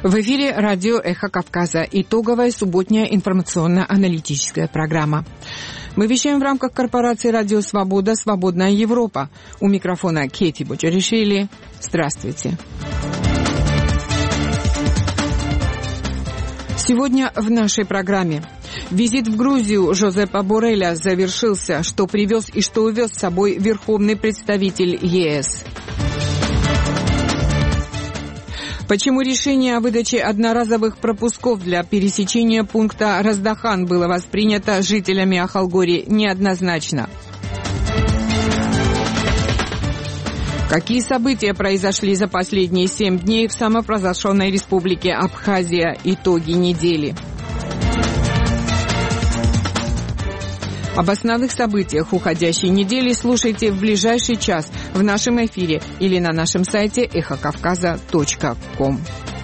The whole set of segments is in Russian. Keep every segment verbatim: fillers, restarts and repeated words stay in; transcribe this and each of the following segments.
В эфире радио «Эхо Кавказа». Итоговая субботняя информационно-аналитическая программа. Мы вещаем в рамках корпорации «Радио Свобода. Свободная Европа». У микрофона Кети Бочаришвили. Здравствуйте. Сегодня в нашей программе. Визит в Грузию Жозепа Борреля завершился. Что привез и что увез с собой верховный представитель ЕС. Почему решение о выдаче одноразовых пропусков для пересечения пункта Раздахан было воспринято жителями Ахалгори неоднозначно? Какие события произошли за последние семь дней в самопровозглашенной республике Абхазия? Итоги недели. Об основных событиях уходящей недели слушайте в ближайший час в нашем эфире или на нашем сайте эхо кавказа точка ком.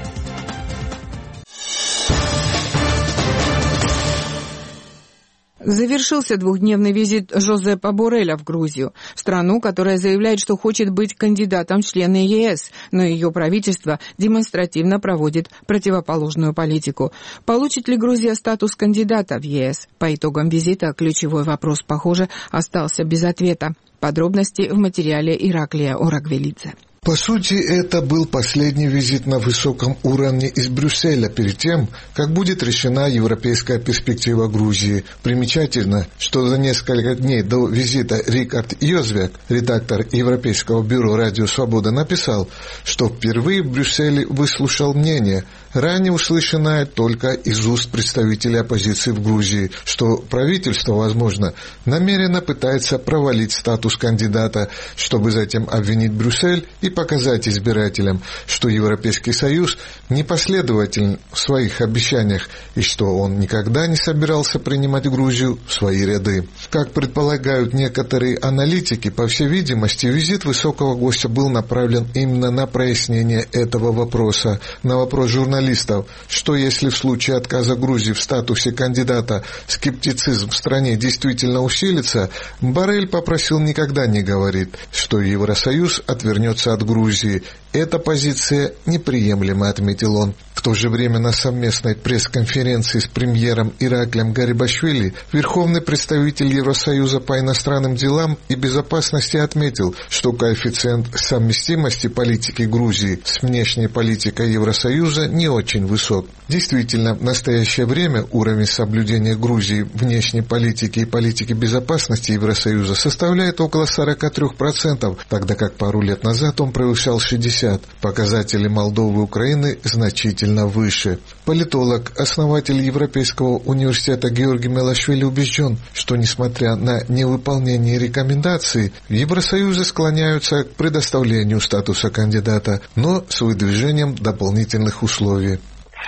Завершился двухдневный визит Жозепа Борреля в Грузию, страну, которая заявляет, что хочет быть кандидатом в члены ЕС, но ее правительство демонстративно проводит противоположную политику. Получит ли Грузия статус кандидата в ЕС? По итогам визита ключевой вопрос, похоже, остался без ответа. Подробности в материале Ираклия Орагвелидзе. По сути, это был последний визит на высоком уровне из Брюсселя перед тем, как будет решена европейская перспектива Грузии. Примечательно, что за несколько дней до визита Рикард Йозвек, редактор Европейского бюро «Радио Свобода», написал, что впервые в Брюсселе выслушал мнение, ранее услышанное только из уст представителей оппозиции в Грузии, что правительство, возможно, намеренно пытается провалить статус кандидата, чтобы затем обвинить Брюссель и показать избирателям, что Европейский Союз непоследователен в своих обещаниях и что он никогда не собирался принимать Грузию в свои ряды. Как предполагают некоторые аналитики, по всей видимости, визит высокого гостя был направлен именно на прояснение этого вопроса. На вопрос журналистов, что если в случае отказа Грузии в статусе кандидата скептицизм в стране действительно усилится, Боррель попросил никогда не говорить, что Евросоюз отвернется от Грузии. Эта позиция неприемлема, отметил он. В то же время на совместной пресс-конференции с премьером Ираклием Гарибашвили верховный представитель Евросоюза по иностранным делам и безопасности отметил, что коэффициент совместимости политики Грузии с внешней политикой Евросоюза не очень высок. Действительно, в настоящее время уровень соблюдения Грузии внешней политики и политики безопасности Евросоюза составляет около сорок три процента, тогда как пару лет назад он превышал шестьдесят процентов. Показатели Молдовы и Украины значительно выше. Политолог, основатель Европейского университета Георгий Мелашвили убежден, что несмотря на невыполнение рекомендаций, в Евросоюзе склоняются к предоставлению статуса кандидата, но с выдвижением дополнительных условий.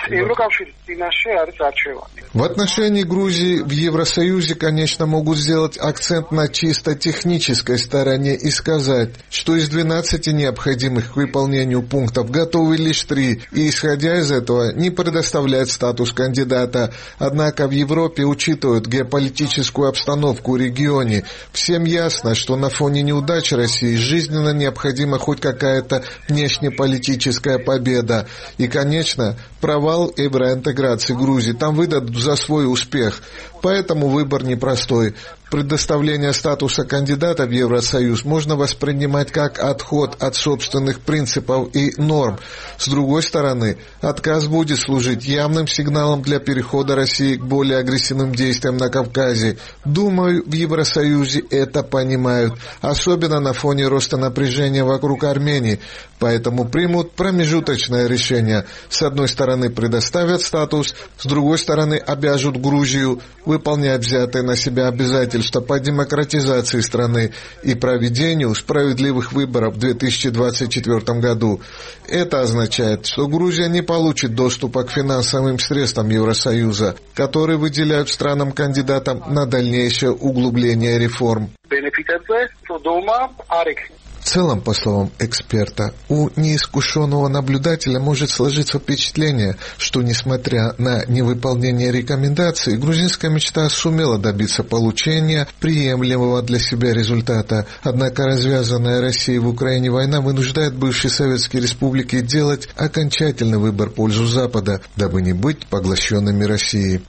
В отношении Грузии в Евросоюзе, конечно, могут сделать акцент на чисто технической стороне и сказать, что из двенадцати необходимых к выполнению пунктов готовы лишь три, и, исходя из этого, не предоставлять статус кандидата. Однако в Европе учитывают геополитическую обстановку в регионе. Всем ясно, что на фоне неудач России жизненно необходима хоть какая-то внешнеполитическая победа. И, конечно, провал евроинтеграции Грузии там выдадут за свой успех. Поэтому выбор непростой. Предоставление статуса кандидата в Евросоюз можно воспринимать как отход от собственных принципов и норм. С другой стороны, отказ будет служить явным сигналом для перехода России к более агрессивным действиям на Кавказе. Думаю, в Евросоюзе это понимают, особенно на фоне роста напряжения вокруг Армении. Поэтому примут промежуточное решение. С одной стороны, предоставят статус, с другой стороны, обяжут Грузию выполнять взятые на себя обязательства по демократизации страны и проведению справедливых выборов в две тысячи двадцать четвёртом году. Это означает, что Грузия не получит доступа к финансовым средствам Евросоюза, которые выделяют странам-кандидатам на дальнейшее углубление реформ. В целом, по словам эксперта, у неискушенного наблюдателя может сложиться впечатление, что, несмотря на невыполнение рекомендаций, грузинская мечта сумела добиться получения приемлемого для себя результата. Однако развязанная Россией в Украине война вынуждает бывшие советские республики делать окончательный выбор в пользу Запада, дабы не быть поглощенными Россией.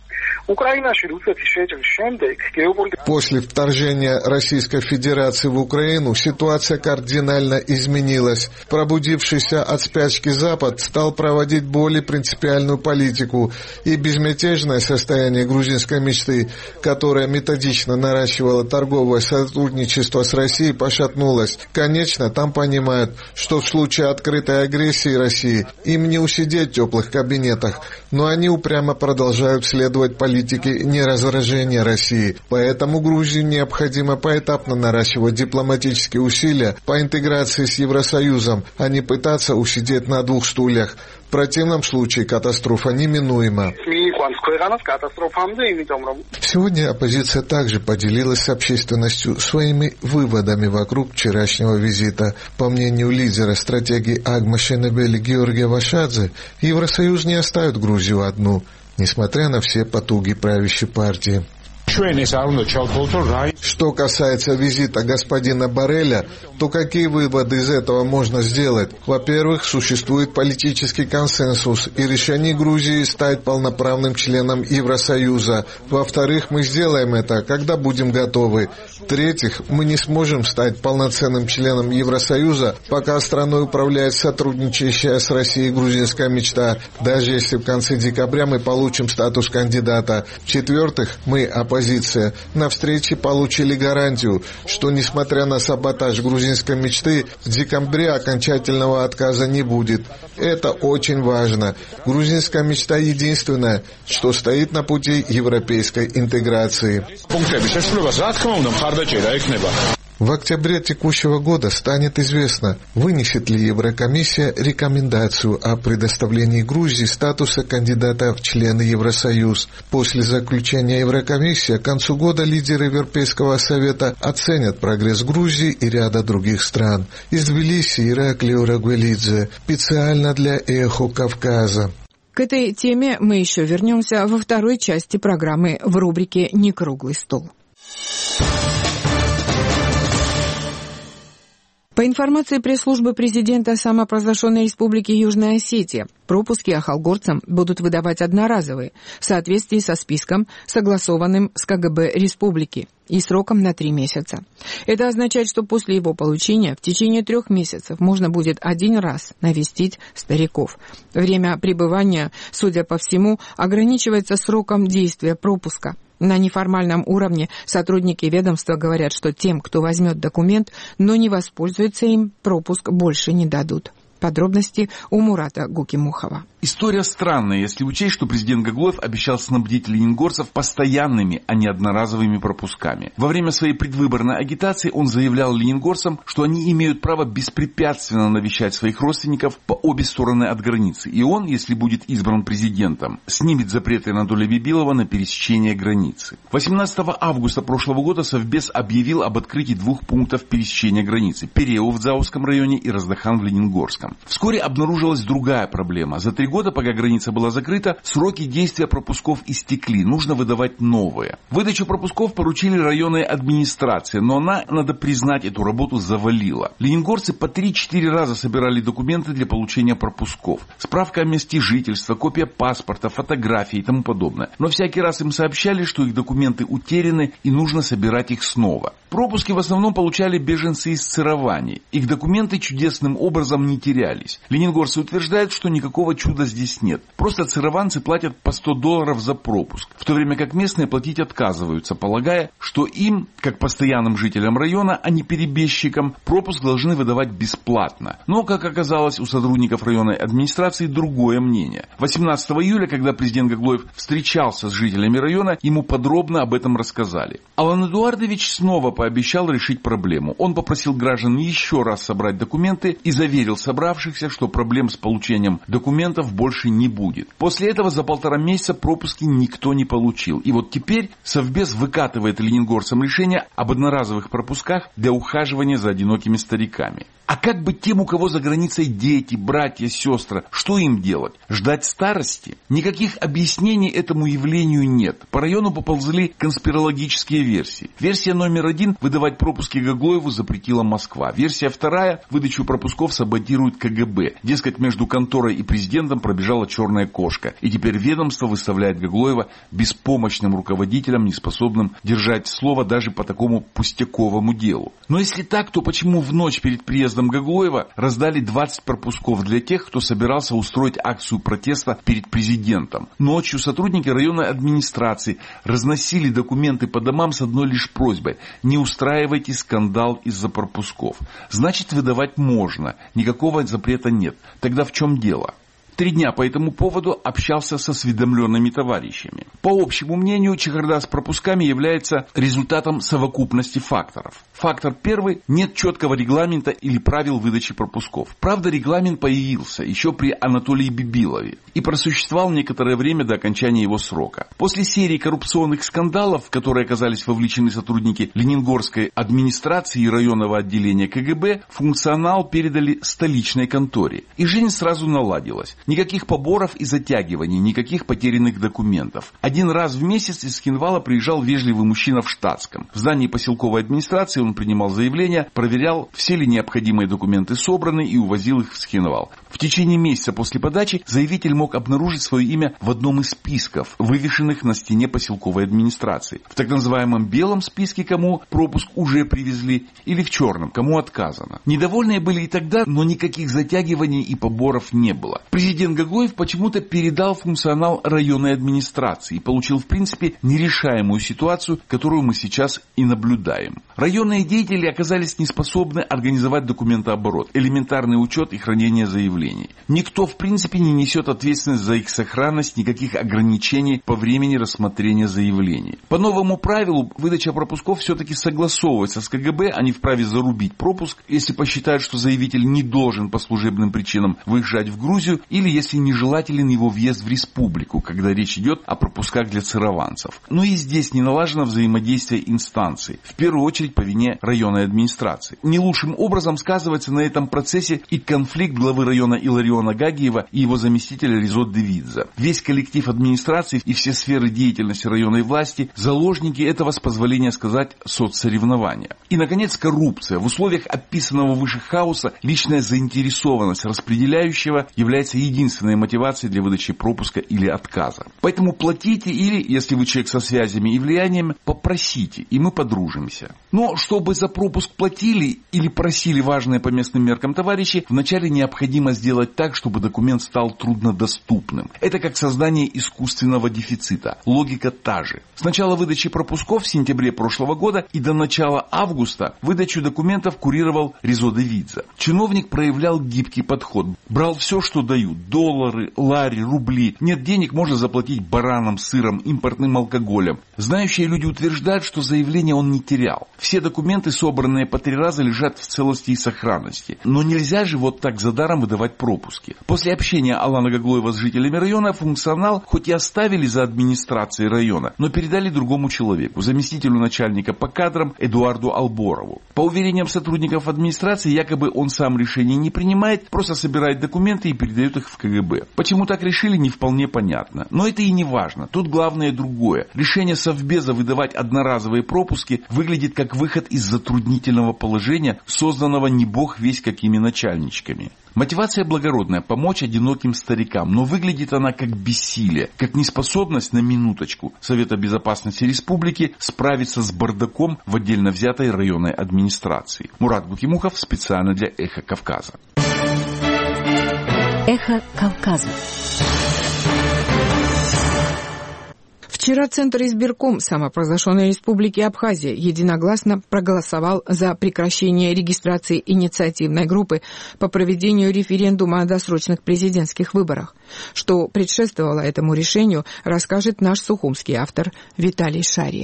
После вторжения Российской Федерации в Украину ситуация кардинально изменилась. Пробудившийся от спячки Запад стал проводить более принципиальную политику, и безмятежное состояние грузинской мечты, которая методично наращивала торговое сотрудничество с Россией, пошатнулось. Конечно, там понимают, что в случае открытой агрессии России им не усидеть в теплых кабинетах, но они упрямо продолжают следовать политике неразоружения России. Поэтому Грузии необходимо поэтапно наращивать дипломатические усилия по интеграции с Евросоюзом, а не пытаться усидеть на двух стульях. В противном случае катастрофа неминуема. Сегодня оппозиция также поделилась с общественностью своими выводами вокруг вчерашнего визита. По мнению лидера стратегии Агма Шенебели Георгия Вашадзе, Евросоюз не оставит Грузию одну, несмотря на все потуги правящей партии. Что касается визита господина Борреля, то какие выводы из этого можно сделать? Во-первых, существует политический консенсус и решение Грузии стать полноправным членом Евросоюза. Во-вторых, мы сделаем это, когда будем готовы. В-третьих, мы не сможем стать полноценным членом Евросоюза, пока страной управляет сотрудничающая с Россией грузинская мечта, даже если в конце декабря мы получим статус кандидата. В-четвертых, мы, оппозиция, на встрече получили гарантию, что, несмотря на саботаж грузинской мечты, в декабре окончательного отказа не будет. Это очень важно. Грузинская мечта единственная, что стоит на пути европейской интеграции. В октябре текущего года станет известно, вынесет ли Еврокомиссия рекомендацию о предоставлении Грузии статуса кандидата в члены Евросоюз. После заключения Еврокомиссии к концу года лидеры Европейского совета оценят прогресс Грузии и ряда других стран. Из Тбилиси Ираклий Орагвелидзе, специально для «Эхо Кавказа». К этой теме мы еще вернемся во второй части программы в рубрике «Не круглый стол». По информации пресс-службы президента самопровозглашенной республики Южная Осетия, пропуски ахалгорцам будут выдавать одноразовые, в соответствии со списком, согласованным с ка гэ бэ республики, и сроком на три месяца. Это означает, что после его получения в течение трех месяцев можно будет один раз навестить стариков. Время пребывания, судя по всему, ограничивается сроком действия пропуска. На неформальном уровне сотрудники ведомства говорят, что тем, кто возьмет документ, но не воспользуется им, пропуск больше не дадут. Подробности у Мурата Гукимухова. История странная, если учесть, что президент Гаглоев обещал снабдить лениногорцев постоянными, а не одноразовыми пропусками. Во время своей предвыборной агитации он заявлял лениногорцам, что они имеют право беспрепятственно навещать своих родственников по обе стороны от границы. И он, если будет избран президентом, снимет запреты Анатолия Бибилова на пересечение границы. восемнадцатого августа прошлого года Совбез объявил об открытии двух пунктов пересечения границы – Перео в Дзауском районе и Раздахан в Ленингорском. Вскоре обнаружилась другая проблема. За три года, пока граница была закрыта, сроки действия пропусков истекли, нужно выдавать новые. Выдачу пропусков поручили районной администрации, но она, надо признать, эту работу завалила. Ленингорцы по три-четыре раза собирали документы для получения пропусков. Справка о месте жительства, копия паспорта, фотографии и тому подобное. Но всякий раз им сообщали, что их документы утеряны и нужно собирать их снова. Пропуски в основном получали беженцы из Цировании. Их документы чудесным образом не терялись. Ленингорцы утверждают, что никакого чуда здесь нет. Просто цированцы платят по сто долларов за пропуск, в то время как местные платить отказываются, полагая, что им, как постоянным жителям района, а не перебежчикам, пропуск должны выдавать бесплатно. Но, как оказалось, у сотрудников районной администрации другое мнение. восемнадцатого июля, когда президент Гаглоев встречался с жителями района, ему подробно об этом рассказали. Алан Эдуардович снова пообещал решить проблему. Он попросил граждан еще раз собрать документы и заверил собравшихся, что проблем с получением документов больше не будет. После этого за полтора месяца пропуски никто не получил. И вот теперь Совбез выкатывает лениногорцам решение об одноразовых пропусках для ухаживания за одинокими стариками. А как быть тем, у кого за границей дети, братья, сестры? Что им делать? Ждать старости? Никаких объяснений этому явлению нет. По району поползли конспирологические версии. Версия номер один – выдавать пропуски Гаглоеву запретила Москва. Версия вторая – выдачу пропусков саботирует ка гэ бэ. Дескать, между конторой и президентом пробежала черная кошка. И теперь ведомство выставляет Гаглоева беспомощным руководителем, неспособным держать слово даже по такому пустяковому делу. Но если так, то почему в ночь перед приездом Гаглоева раздали двадцать пропусков для тех, кто собирался устроить акцию протеста перед президентом? Ночью сотрудники районной администрации разносили документы по домам с одной лишь просьбой: не устраивайте скандал из-за пропусков. Значит, выдавать можно, никакого запрета нет. Тогда в чем дело? Три дня по этому поводу общался с осведомленными товарищами. По общему мнению, чехарда с пропусками является результатом совокупности факторов. Фактор первый – нет четкого регламента или правил выдачи пропусков. Правда, регламент появился еще при Анатолии Бибилове и просуществовал некоторое время до окончания его срока. После серии коррупционных скандалов, в которые оказались вовлечены сотрудники Лениногорской администрации и районного отделения ка гэ бэ, функционал передали столичной конторе. И жизнь сразу наладилась. Никаких поборов и затягиваний, никаких потерянных документов. Один раз в месяц из Хинвала приезжал вежливый мужчина в штатском. В здании поселковой администрации он принимал заявления, проверял, все ли необходимые документы собраны, и увозил их в Схинвал. В течение месяца после подачи заявитель мог обнаружить свое имя в одном из списков, вывешенных на стене поселковой администрации. В так называемом белом списке, кому пропуск уже привезли, или в черном, кому отказано. Недовольные были и тогда, но никаких затягиваний и поборов не было. Президент Гаглоев почему-то передал функционал районной администрации и получил, в принципе, нерешаемую ситуацию, которую мы сейчас и наблюдаем. Районные деятели оказались неспособны организовать документооборот, элементарный учет и хранение заявлений. Никто, в принципе, не несет ответственность за их сохранность, никаких ограничений по времени рассмотрения заявлений. По новому правилу, выдача пропусков все-таки согласовывается с ка гэ бэ, они вправе зарубить пропуск, если посчитают, что заявитель не должен по служебным причинам выезжать в Грузию, или если нежелателен его въезд в республику, когда речь идет о пропусках для цараванцев. Но и здесь не налажено взаимодействие инстанций, в первую очередь по вине районной администрации. Не лучшим образом сказывается на этом процессе и конфликт главы района Илариона Гагиева и его заместителя Резо Девидзе. Весь коллектив администрации и все сферы деятельности районной власти – заложники этого, с позволения сказать, соцсоревнования. И, наконец, коррупция. В условиях описанного выше хаоса личная заинтересованность распределяющего является единственной мотивацией для выдачи пропуска или отказа. Поэтому платите или, если вы человек со связями и влиянием, попросите, и мы подружимся. Но чтобы за пропуск платили или просили важные по местным меркам товарищи, вначале необходимо сделать так, чтобы документ стал труднодоступным. Это как создание искусственного дефицита. Логика та же. С начала выдачи пропусков в сентябре прошлого года и до начала августа выдачу документов курировал Резо Девидзе. Чиновник проявлял гибкий подход. Брал все, что дают. Доллары, лари, рубли. Нет денег, можно заплатить бараном, сыром, импортным алкоголем. Знающие люди утверждают, что заявление он не терял. Все документы, собранные по три раза, лежат в целости и сохранности. Но нельзя же вот так за даром выдавать пропуски. После общения Алана Гаглоева с жителями района функционал хоть и оставили за администрацией района, но передали другому человеку, заместителю начальника по кадрам Эдуарду Алборову. По уверениям сотрудников администрации, якобы он сам решений не принимает, просто собирает документы и передает их в ка гэ бэ. Почему так решили, не вполне понятно. Но это и не важно. Тут главное другое. Решение Совбеза выдавать одноразовые пропуски выглядит как выход из затруднительного положения, созданного не бог весть какими начальничками. Мотивация благородная – помочь одиноким старикам, но выглядит она как бессилие, как неспособность на минуточку Совета Безопасности Республики справиться с бардаком в отдельно взятой районной администрации. Мурат Букимухов специально для «Эхо Кавказа». «Эхо Кавказа». Вчера Центр избирком самопровозглашенной Республики Абхазия единогласно проголосовал за прекращение регистрации инициативной группы по проведению референдума о досрочных президентских выборах. Что предшествовало этому решению, расскажет наш сухумский автор Виталий Шария.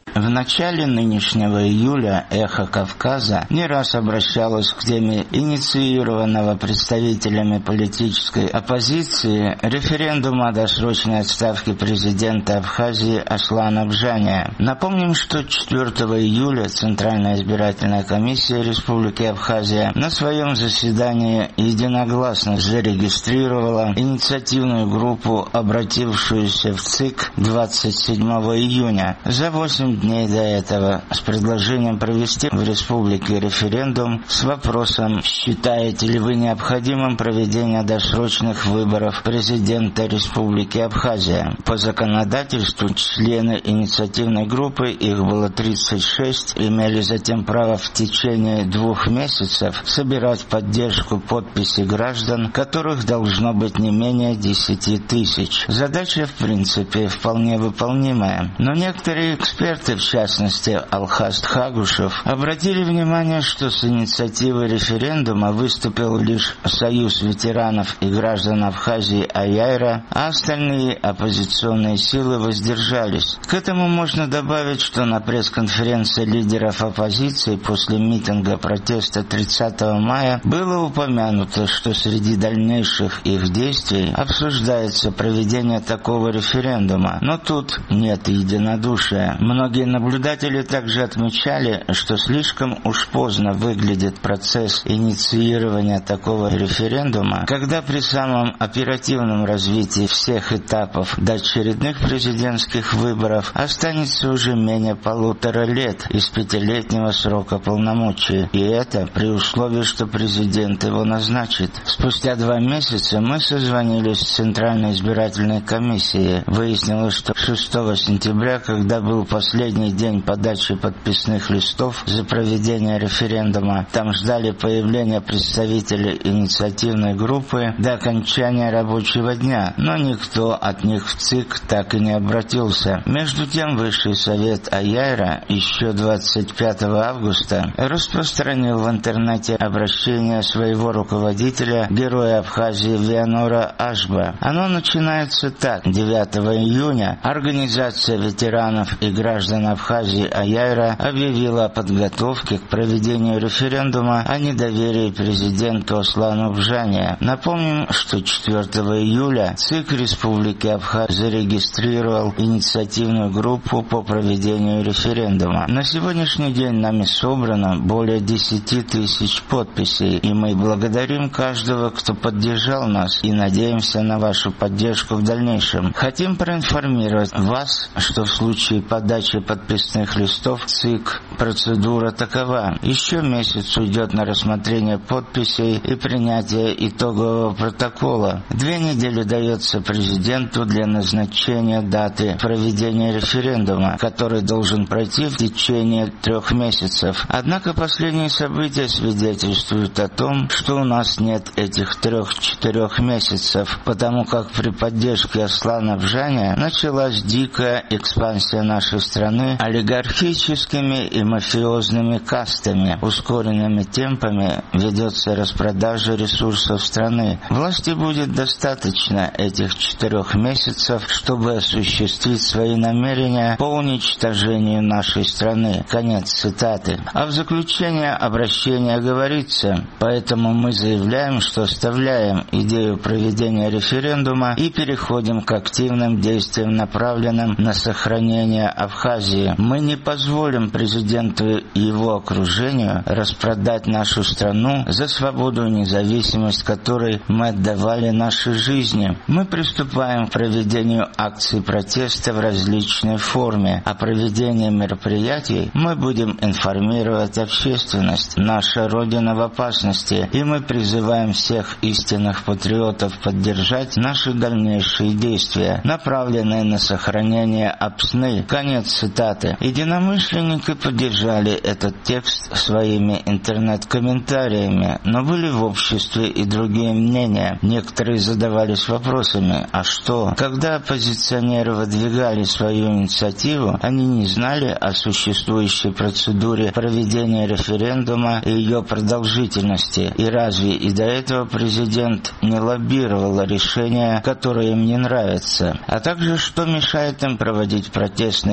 В начале нынешнего июля «Эхо Кавказа» не раз обращалось к теме инициированного представителями политической оппозиции референдума о досрочной отставке президента Абхазии Аслана Бжания. Напомним, что четвёртого июля Центральная избирательная комиссия Республики Абхазия на своем заседании единогласно зарегистрировала инициативную группу, обратившуюся в ЦИК двадцать седьмого июня, за восемь дней до этого, с предложением провести в республике референдум с вопросом: считаете ли вы необходимым проведение досрочных выборов президента Республики Абхазия? По законодательству члены инициативной группы, их было тридцать шесть, имели затем право в течение двух месяцев собирать поддержку подписей граждан, которых должно быть не менее десяти тысяч. Задача, в принципе, вполне выполнимая. Но некоторые эксперты, в частности Алхаст Хагушев, обратили внимание, что с инициативой референдума выступил лишь Союз ветеранов и граждан Абхазии Аяйра, а остальные оппозиционные силы воздержались. К этому можно добавить, что на пресс-конференции лидеров оппозиции после митинга протеста тридцатого мая было упомянуто, что среди дальнейших их действий обсуждается проведение такого референдума. Но тут нет единодушия. Многие наблюдатели также отмечали, что слишком уж поздно выглядит процесс инициирования такого референдума, когда при самом оперативном развитии всех этапов до очередных президентских выборов останется уже менее полутора лет из пятилетнего срока полномочий. И это при условии, что президент его назначит. Спустя два месяца мы созвонились с Центральной избирательной комиссией. Выяснилось, что шестого сентября, когда был последний день подачи подписных листов за проведение референдума, там ждали появления представителей инициативной группы до окончания рабочего дня, но никто от них в ЦИК так и не обратился. Между тем, Высший совет Аяйра еще двадцать пятого августа распространил в интернете обращение своего руководителя, героя Абхазии Вианора Ашба. Оно начинается так: девятого июня Организация ветеранов и граждан Абхазии Аяйра объявила о подготовке к проведению референдума о недоверии президенту Аслану Бжания. Напомним, что четвёртого июля ЦИК Республики Абхазия зарегистрировал инициативную группу по проведению референдума. На сегодняшний день нами собрано более десяти тысяч подписей, и мы благодарим каждого, кто поддержал нас, и надеемся на вашу поддержку в дальнейшем. Хотим проинформировать вас, что в случае подачи подписных листов ЦИК процедура такова: еще месяц уйдет на рассмотрение подписей и принятие итогового протокола. Две недели дается президенту для назначения даты проведения референдума, который должен пройти в течение трех месяцев. Однако последние события свидетельствуют о том, что у нас нет этих трех-четырех месяцев, потому как при поддержке Аслана Бжания началась дикая экспансия нашей страны олигархическими и мафиозными кастами. Ускоренными темпами ведется распродажа ресурсов страны. Власти будет достаточно этих четырех месяцев, чтобы осуществить свои намерения по уничтожению нашей страны. Конец цитаты. А в заключение обращения говорится: поэтому мы заявляем, что оставляем идею проведения референдума и переходим к активным действиям, направленным на сохранение Абхазии. Мы не позволим президенту и его окружению распродать нашу страну за свободу и независимость, которой мы отдавали нашей жизни. Мы приступаем к проведению акций протеста в различной форме. О проведении мероприятий мы будем информировать общественность. Наша Родина в опасности, и мы призываем всех истинных патриотов поддержать наши дальнейшие действия, направленные на сохранение Апсны. Конец цитаты. Единомышленники поддержали этот текст своими интернет-комментариями, но были в обществе и другие мнения. Некоторые задавались вопросами: а что? Когда оппозиционеры выдвигали свою инициативу, они не знали о существующей процедуре проведения референдума и ее продолжительности. И разве и до этого президент не лоббировал решения, которые им не нравятся? А также, что мешает им проводить протестные акции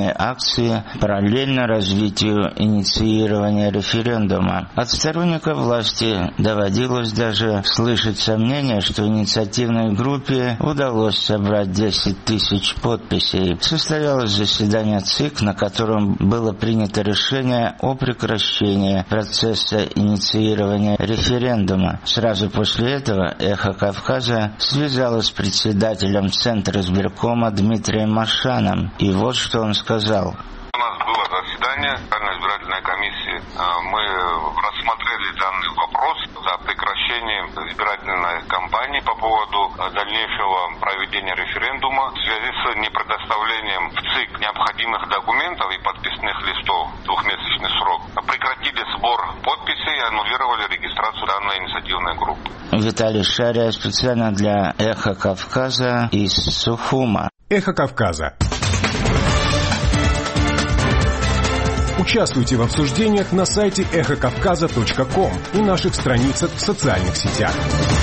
акции параллельно развитию инициирования референдума. От сторонников власти доводилось даже слышать сомнения, что инициативной группе удалось собрать десять тысяч подписей. Состоялось заседание ЦИК, на котором было принято решение о прекращении процесса инициирования референдума. Сразу после этого «Эхо Кавказа» связалось с председателем Центра избиркома Дмитрием Машаном. И вот что он сказал. У нас было заседание Центральной избирательной комиссии. Мы рассмотрели данный вопрос за прекращение избирательной кампании по поводу дальнейшего проведения референдума в связи с непредоставлением в ЦИК необходимых документов и подписных листов в двухмесячный срок. Прекратили сбор подписей и аннулировали регистрацию данной инициативной группы. Виталий Шария специально для «Эхо Кавказа» из Сухума. «Эхо Кавказа». Участвуйте в обсуждениях на сайте эхо кавказа точка ком и наших страницах в социальных сетях.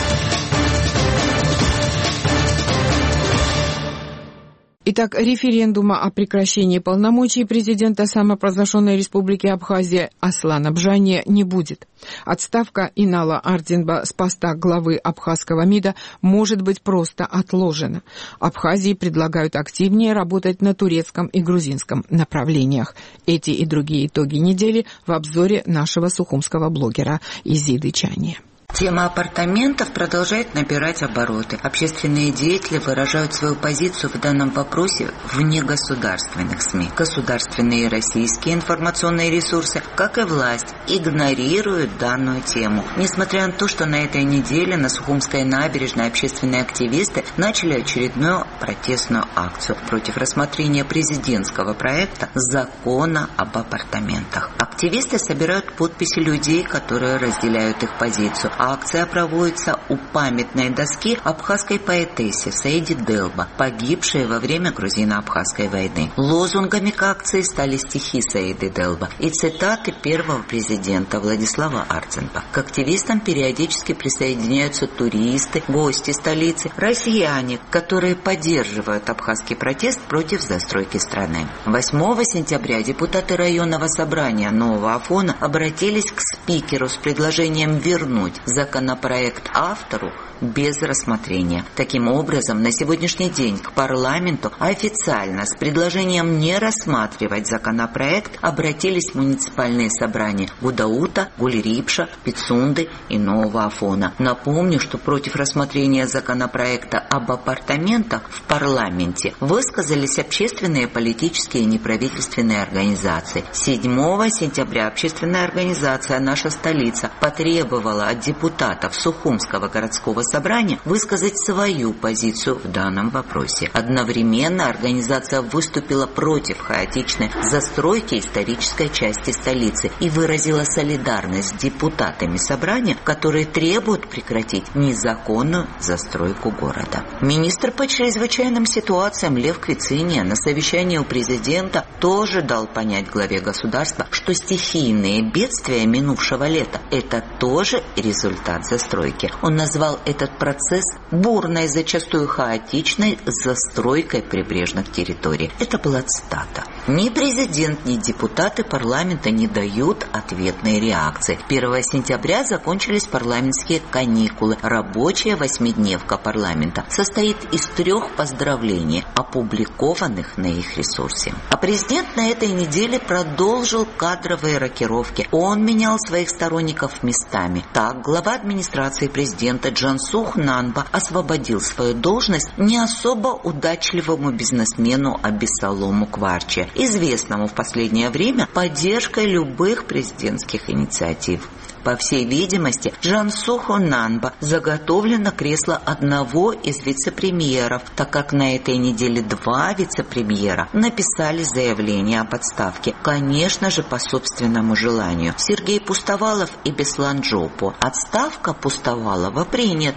Итак, референдума о прекращении полномочий президента самопровозглашенной республики Абхазия Аслана Бжания не будет. Отставка Инала Ардинба с поста главы абхазского МИДа может быть просто отложена. Абхазии предлагают активнее работать на турецком и грузинском направлениях. Эти и другие итоги недели в обзоре нашего сухумского блогера Изиды Чания. Тема апартаментов продолжает набирать обороты. Общественные деятели выражают свою позицию в данном вопросе в негосударственных СМИ. Государственные российские информационные ресурсы, как и власть, игнорируют данную тему. Несмотря на то, что на этой неделе на Сухумской набережной общественные активисты начали очередную протестную акцию против рассмотрения президентского проекта закона об апартаментах. Активисты собирают подписи людей, которые разделяют их позицию. Акция проводится у памятной доски абхазской поэтессе Саиди Делба, погибшей во время грузино-абхазской войны. Лозунгами к акции стали стихи Саиди Делба и цитаты первого президента Владислава Ардинба. К активистам периодически присоединяются туристы, гости столицы, россияне, которые поддерживают абхазский протест против застройки страны. восьмого сентября депутаты районного собрания Нового Афона обратились к спикеру с предложением вернуть законопроект автору без рассмотрения. Таким образом, на сегодняшний день к парламенту официально с предложением не рассматривать законопроект обратились муниципальные собрания Гудаута, Гулерипша, Пицунды и Нового Афона. Напомню, что против рассмотрения законопроекта об апартаментах в парламенте высказались общественные, политические и неправительственные организации. седьмого сентября общественная организация «Наша столица» потребовала от депутатов Сухумского городского собрания высказать свою позицию в данном вопросе. Одновременно организация выступила против хаотичной застройки исторической части столицы и выразила солидарность с депутатами собрания, которые требуют прекратить незаконную застройку города. Министр по чрезвычайным ситуациям Лев Квициния на совещании у президента тоже дал понять главе государства, что стихийные бедствия минувшего лета – это тоже результат застройки. Он назвал этот процесс бурной, зачастую хаотичной застройкой прибрежных территорий. Это была цитата. Ни президент, ни депутаты парламента не дают ответной реакции. первого сентября закончились парламентские каникулы. Рабочая восьмидневка парламента состоит из трех поздравлений, опубликованных на их ресурсе. А президент на этой неделе продолжил кадровые рокировки. Он менял своих сторонников местами. Так, глава администрации президента Джансух Нанба освободил свою должность не особо удачливому бизнесмену Абиссалому Кварче, известному в последнее время поддержкой любых президентских инициатив. По всей видимости, Джансуху Нанба заготовлено кресло одного из вице-премьеров, так как на этой неделе два вице-премьера написали заявление об отставке. Конечно же, по собственному желанию. Сергей Пустовалов и Беслан Джопо. Отставка Пустовалова принята.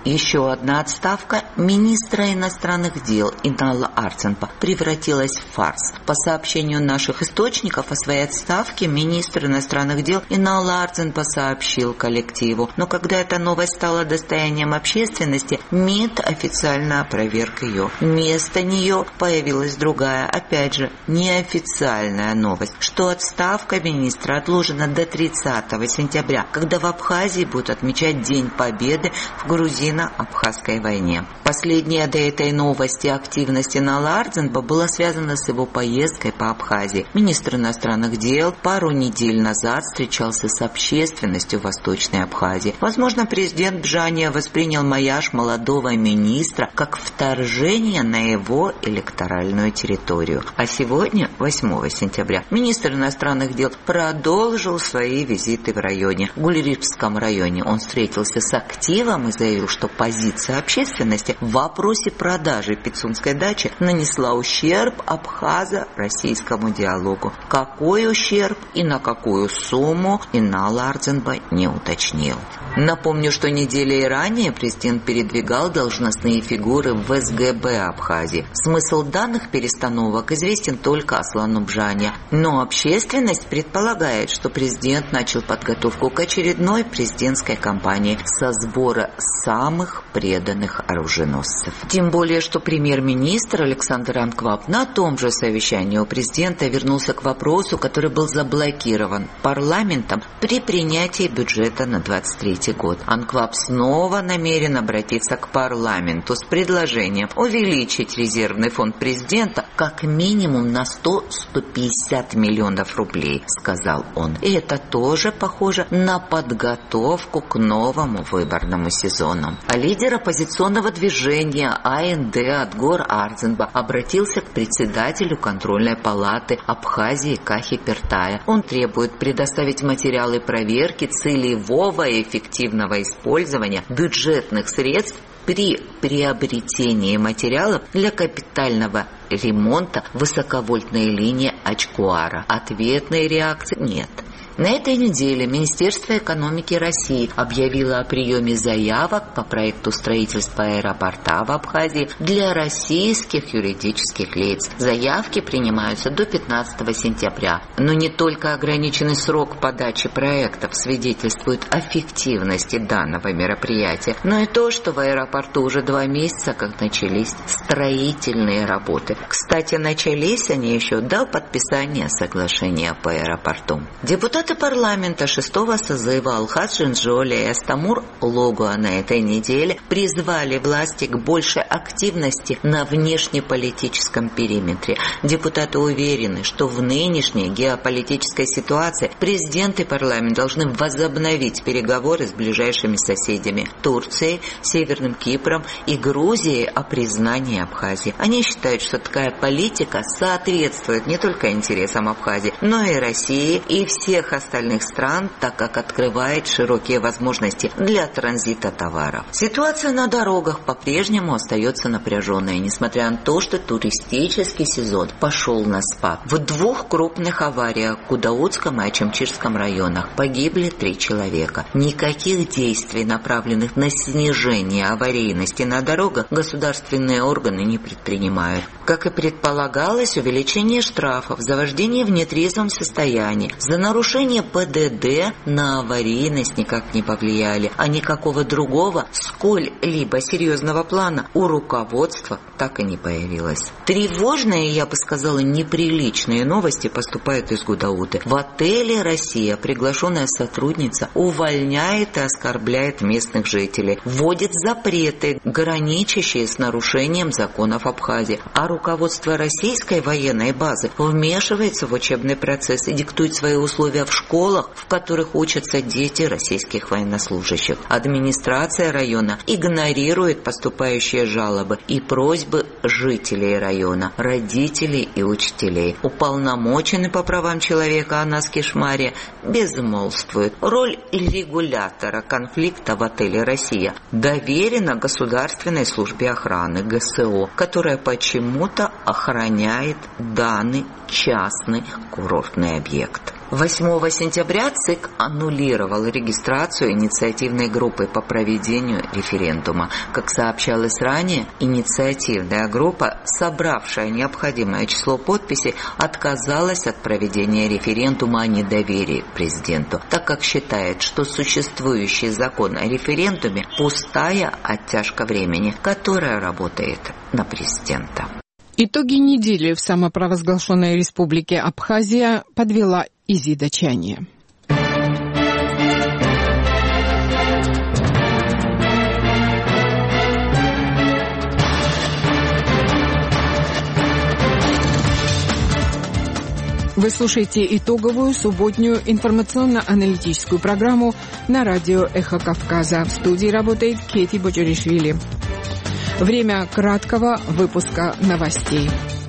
Еще одна отставка министра иностранных дел Иналла Арценба превратилась в фарс. По сообщению наших источников о своей отставке министр иностранных дел Иналла Арценба сообщил коллективу. Но когда эта новость стала достоянием общественности, МИД официально опроверг ее. Вместо нее появилась другая, опять же, неофициальная новость, что отставка министра отложена до тридцатого сентября, когда в Абхазии будут отмечать День Победы в грузино-абхазской войне. Последняя до этой новости активность Иналла Арценба была связана с его поездкой по Абхазии. Министр иностранных дел пару недель назад встречался с общественностью Восточной Абхазии. Возможно, президент Бжания воспринял маяж молодого министра как вторжение на его электоральную территорию. А сегодня, восьмого сентября, министр иностранных дел продолжил свои визиты в районе. В Гулирипском районе он встретился с активом и заявил, что позиция общественности в вопросе продажи пицунской дачи нанесла ущерб абхазо-российскому диалогу. Какой ущерб и на какую сумму Иналла Арценба не уточнил. Напомню, что неделей ранее президент передвигал должностные фигуры в эс гэ бэ Абхазии. Смысл данных перестановок известен только Аслану Бжане, но общественность предполагает, что президент начал подготовку к очередной президентской кампании со сбора самых преданных оруженосцев. Тем более, что премьер-министр Александр Анкваб на том же совещании у президента вернулся к вопросу, который был заблокирован парламентом при принятии бюджета на двадцать третий год. Анкваб снова намерен обратиться к парламенту с предложением увеличить резервный фонд президента как минимум на сто - сто пятьдесят миллионов рублей, сказал он. И это тоже похоже на подготовку к новому выборному сезону. А лидер оппозиционного движения а эн дэ Адгор Арценба обратился к председателю контрольной палаты Абхазии Кахи Пертая. Он требует предоставить материалы проверки целевого и эффективного использования бюджетных средств при приобретении материалов для капитального ремонта высоковольтной линии Ачкуара. Ответной реакции нет. На этой неделе Министерство экономики России объявило о приеме заявок по проекту строительства аэропорта в Абхазии для российских юридических лиц. Заявки принимаются до пятнадцатого сентября. Но не только ограниченный срок подачи проектов свидетельствует о эффективности данного мероприятия, но и то, что в аэропорту уже два месяца как начались строительные работы. Кстати, начались они еще до подписания соглашения по аэропорту. Депутаты парламента шестого созыва Алхаз Джинджоли и Астамур Логуа на этой неделе призвали власти к большей активности на внешнеполитическом периметре. Депутаты уверены, что в нынешней геополитической ситуации президент и парламент должны возобновить переговоры с ближайшими соседями Турцией, Северным Кипром и Грузией о признании Абхазии. Они считают, что такая политика соответствует не только интересам Абхазии, но и России и всех остальных стран, так как открывает широкие возможности для транзита товаров. Ситуация на дорогах по-прежнему остается напряженной, несмотря на то, что туристический сезон пошел на спад. В двух крупных авариях в Гудаутском и Ачамчирском районах погибли три человека. Никаких действий, направленных на снижение аварийности на дорогах, государственные органы не предпринимают. Как и предполагалось, увеличение штрафов за вождение в нетрезвом состоянии, за нарушение пэ дэ дэ на аварийность никак не повлияли, а никакого другого сколь-либо серьезного плана у руководства так и не появилось. Тревожные, я бы сказала, неприличные новости поступают из Гудауты. В отеле «Россия» приглашенная сотрудница увольняет и оскорбляет местных жителей, вводит запреты, граничащие с нарушением законов Абхазии, а руководство российской военной базы вмешивается в учебный процесс и диктует свои условия в школах, в которых учатся дети российских военнослужащих. Администрация района игнорирует поступающие жалобы и просьбы жителей района, родителей и учителей. Уполномоченный по правам человека Анас Кишмария безмолвствует. Роль регулятора конфликта в отеле «Россия» доверена Государственной службе охраны гэ эс о, которая почему-то охраняет данный частный курортный объект. восьмого сентября ЦИК аннулировал регистрацию инициативной группы по проведению референдума. Как сообщалось ранее, инициативная группа, собравшая необходимое число подписей, отказалась от проведения референдума о недоверии к президенту, так как считает, что существующий закон о референдуме – пустая оттяжка времени, которая работает на президента. Итоги недели в самопровозглашенной республике Абхазия подвела Изида Чания. Вы слушаете итоговую субботнюю информационно-аналитическую программу на радио «Эхо Кавказа». В студии работает Кети Боджоришвили. Время краткого выпуска новостей.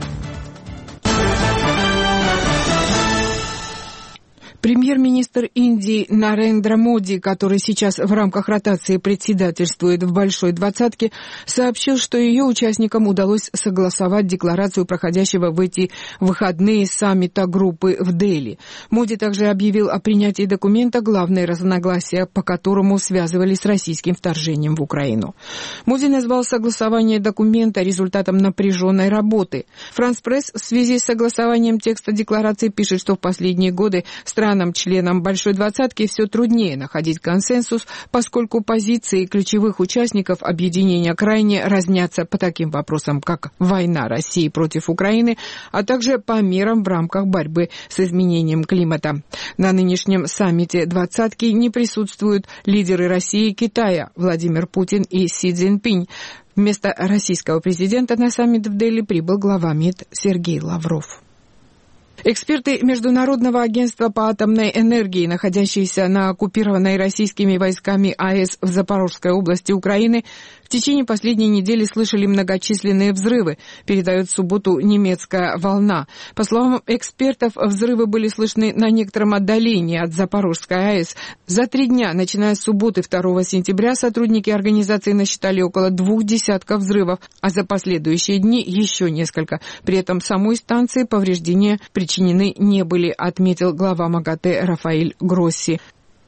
Премьер-министр Индии Нарендра Моди, который сейчас в рамках ротации председательствует в Большой двадцатке, сообщил, что ее участникам удалось согласовать декларацию проходящего в эти выходные саммита группы в Дели. Моди также объявил о принятии документа, главное разногласие по которому связывали с российским вторжением в Украину. Моди назвал согласование документа результатом напряженной работы. Франс Пресс в связи с согласованием текста декларации пишет, что в последние годы страны членам Большой двадцатки все труднее находить консенсус, поскольку позиции ключевых участников объединения крайне разнятся по таким вопросам, как война России против Украины, а также по мерам в рамках борьбы с изменением климата. На нынешнем саммите двадцатки не присутствуют лидеры России и Китая Владимир Путин и Си Цзиньпинь. Вместо российского президента на саммит в Дели прибыл глава МИД Сергей Лавров. Эксперты Международного агентства по атомной энергии, находящиеся на оккупированной российскими войсками АЭС в Запорожской области Украины, в течение последней недели слышали многочисленные взрывы, передает в субботу немецкая «Волна». По словам экспертов, взрывы были слышны на некотором отдалении от Запорожской АЭС. За три дня, начиная с субботы второго сентября, сотрудники организации насчитали около двух десятков взрывов, а за последующие дни еще несколько. При этом самой станции повреждения причинены не были, отметил глава МАГАТЭ Рафаэль Гросси.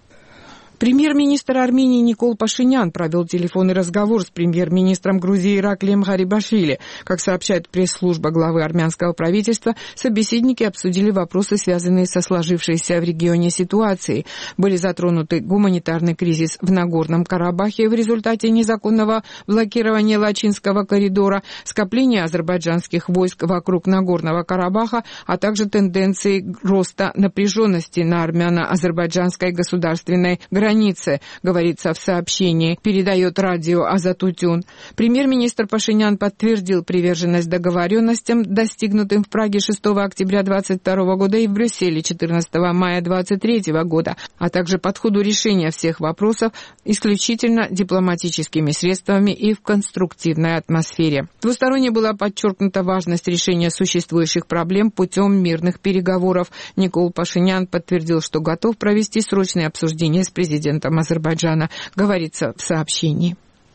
Премьер-министр Армении Никол Пашинян провел телефонный разговор с премьер-министром Грузии Ираклием Гарибашвили. Как сообщает пресс-служба главы армянского правительства, собеседники обсудили вопросы, связанные со сложившейся в регионе ситуацией. Были затронуты гуманитарный кризис в Нагорном Карабахе в результате незаконного блокирования Лачинского коридора, скопление азербайджанских войск вокруг Нагорного Карабаха, а также тенденции роста напряженности на армяно-азербайджанской государственной границе. границе, говорится в сообщении, передает радио Азатутюн. Премьер-министр Пашинян подтвердил приверженность договоренностям, достигнутым в Праге шестого октября двадцать второго года и в Брюсселе четырнадцатого мая двадцать третьего года, а также подходу решения всех вопросов исключительно дипломатическими средствами и в конструктивной атмосфере. Двусторонне была подчеркнута важность решения существующих проблем путем мирных переговоров. Никол Пашинян подтвердил, что готов провести срочные обсуждения с президентом президентом Азербайджана, говорится в сообщении.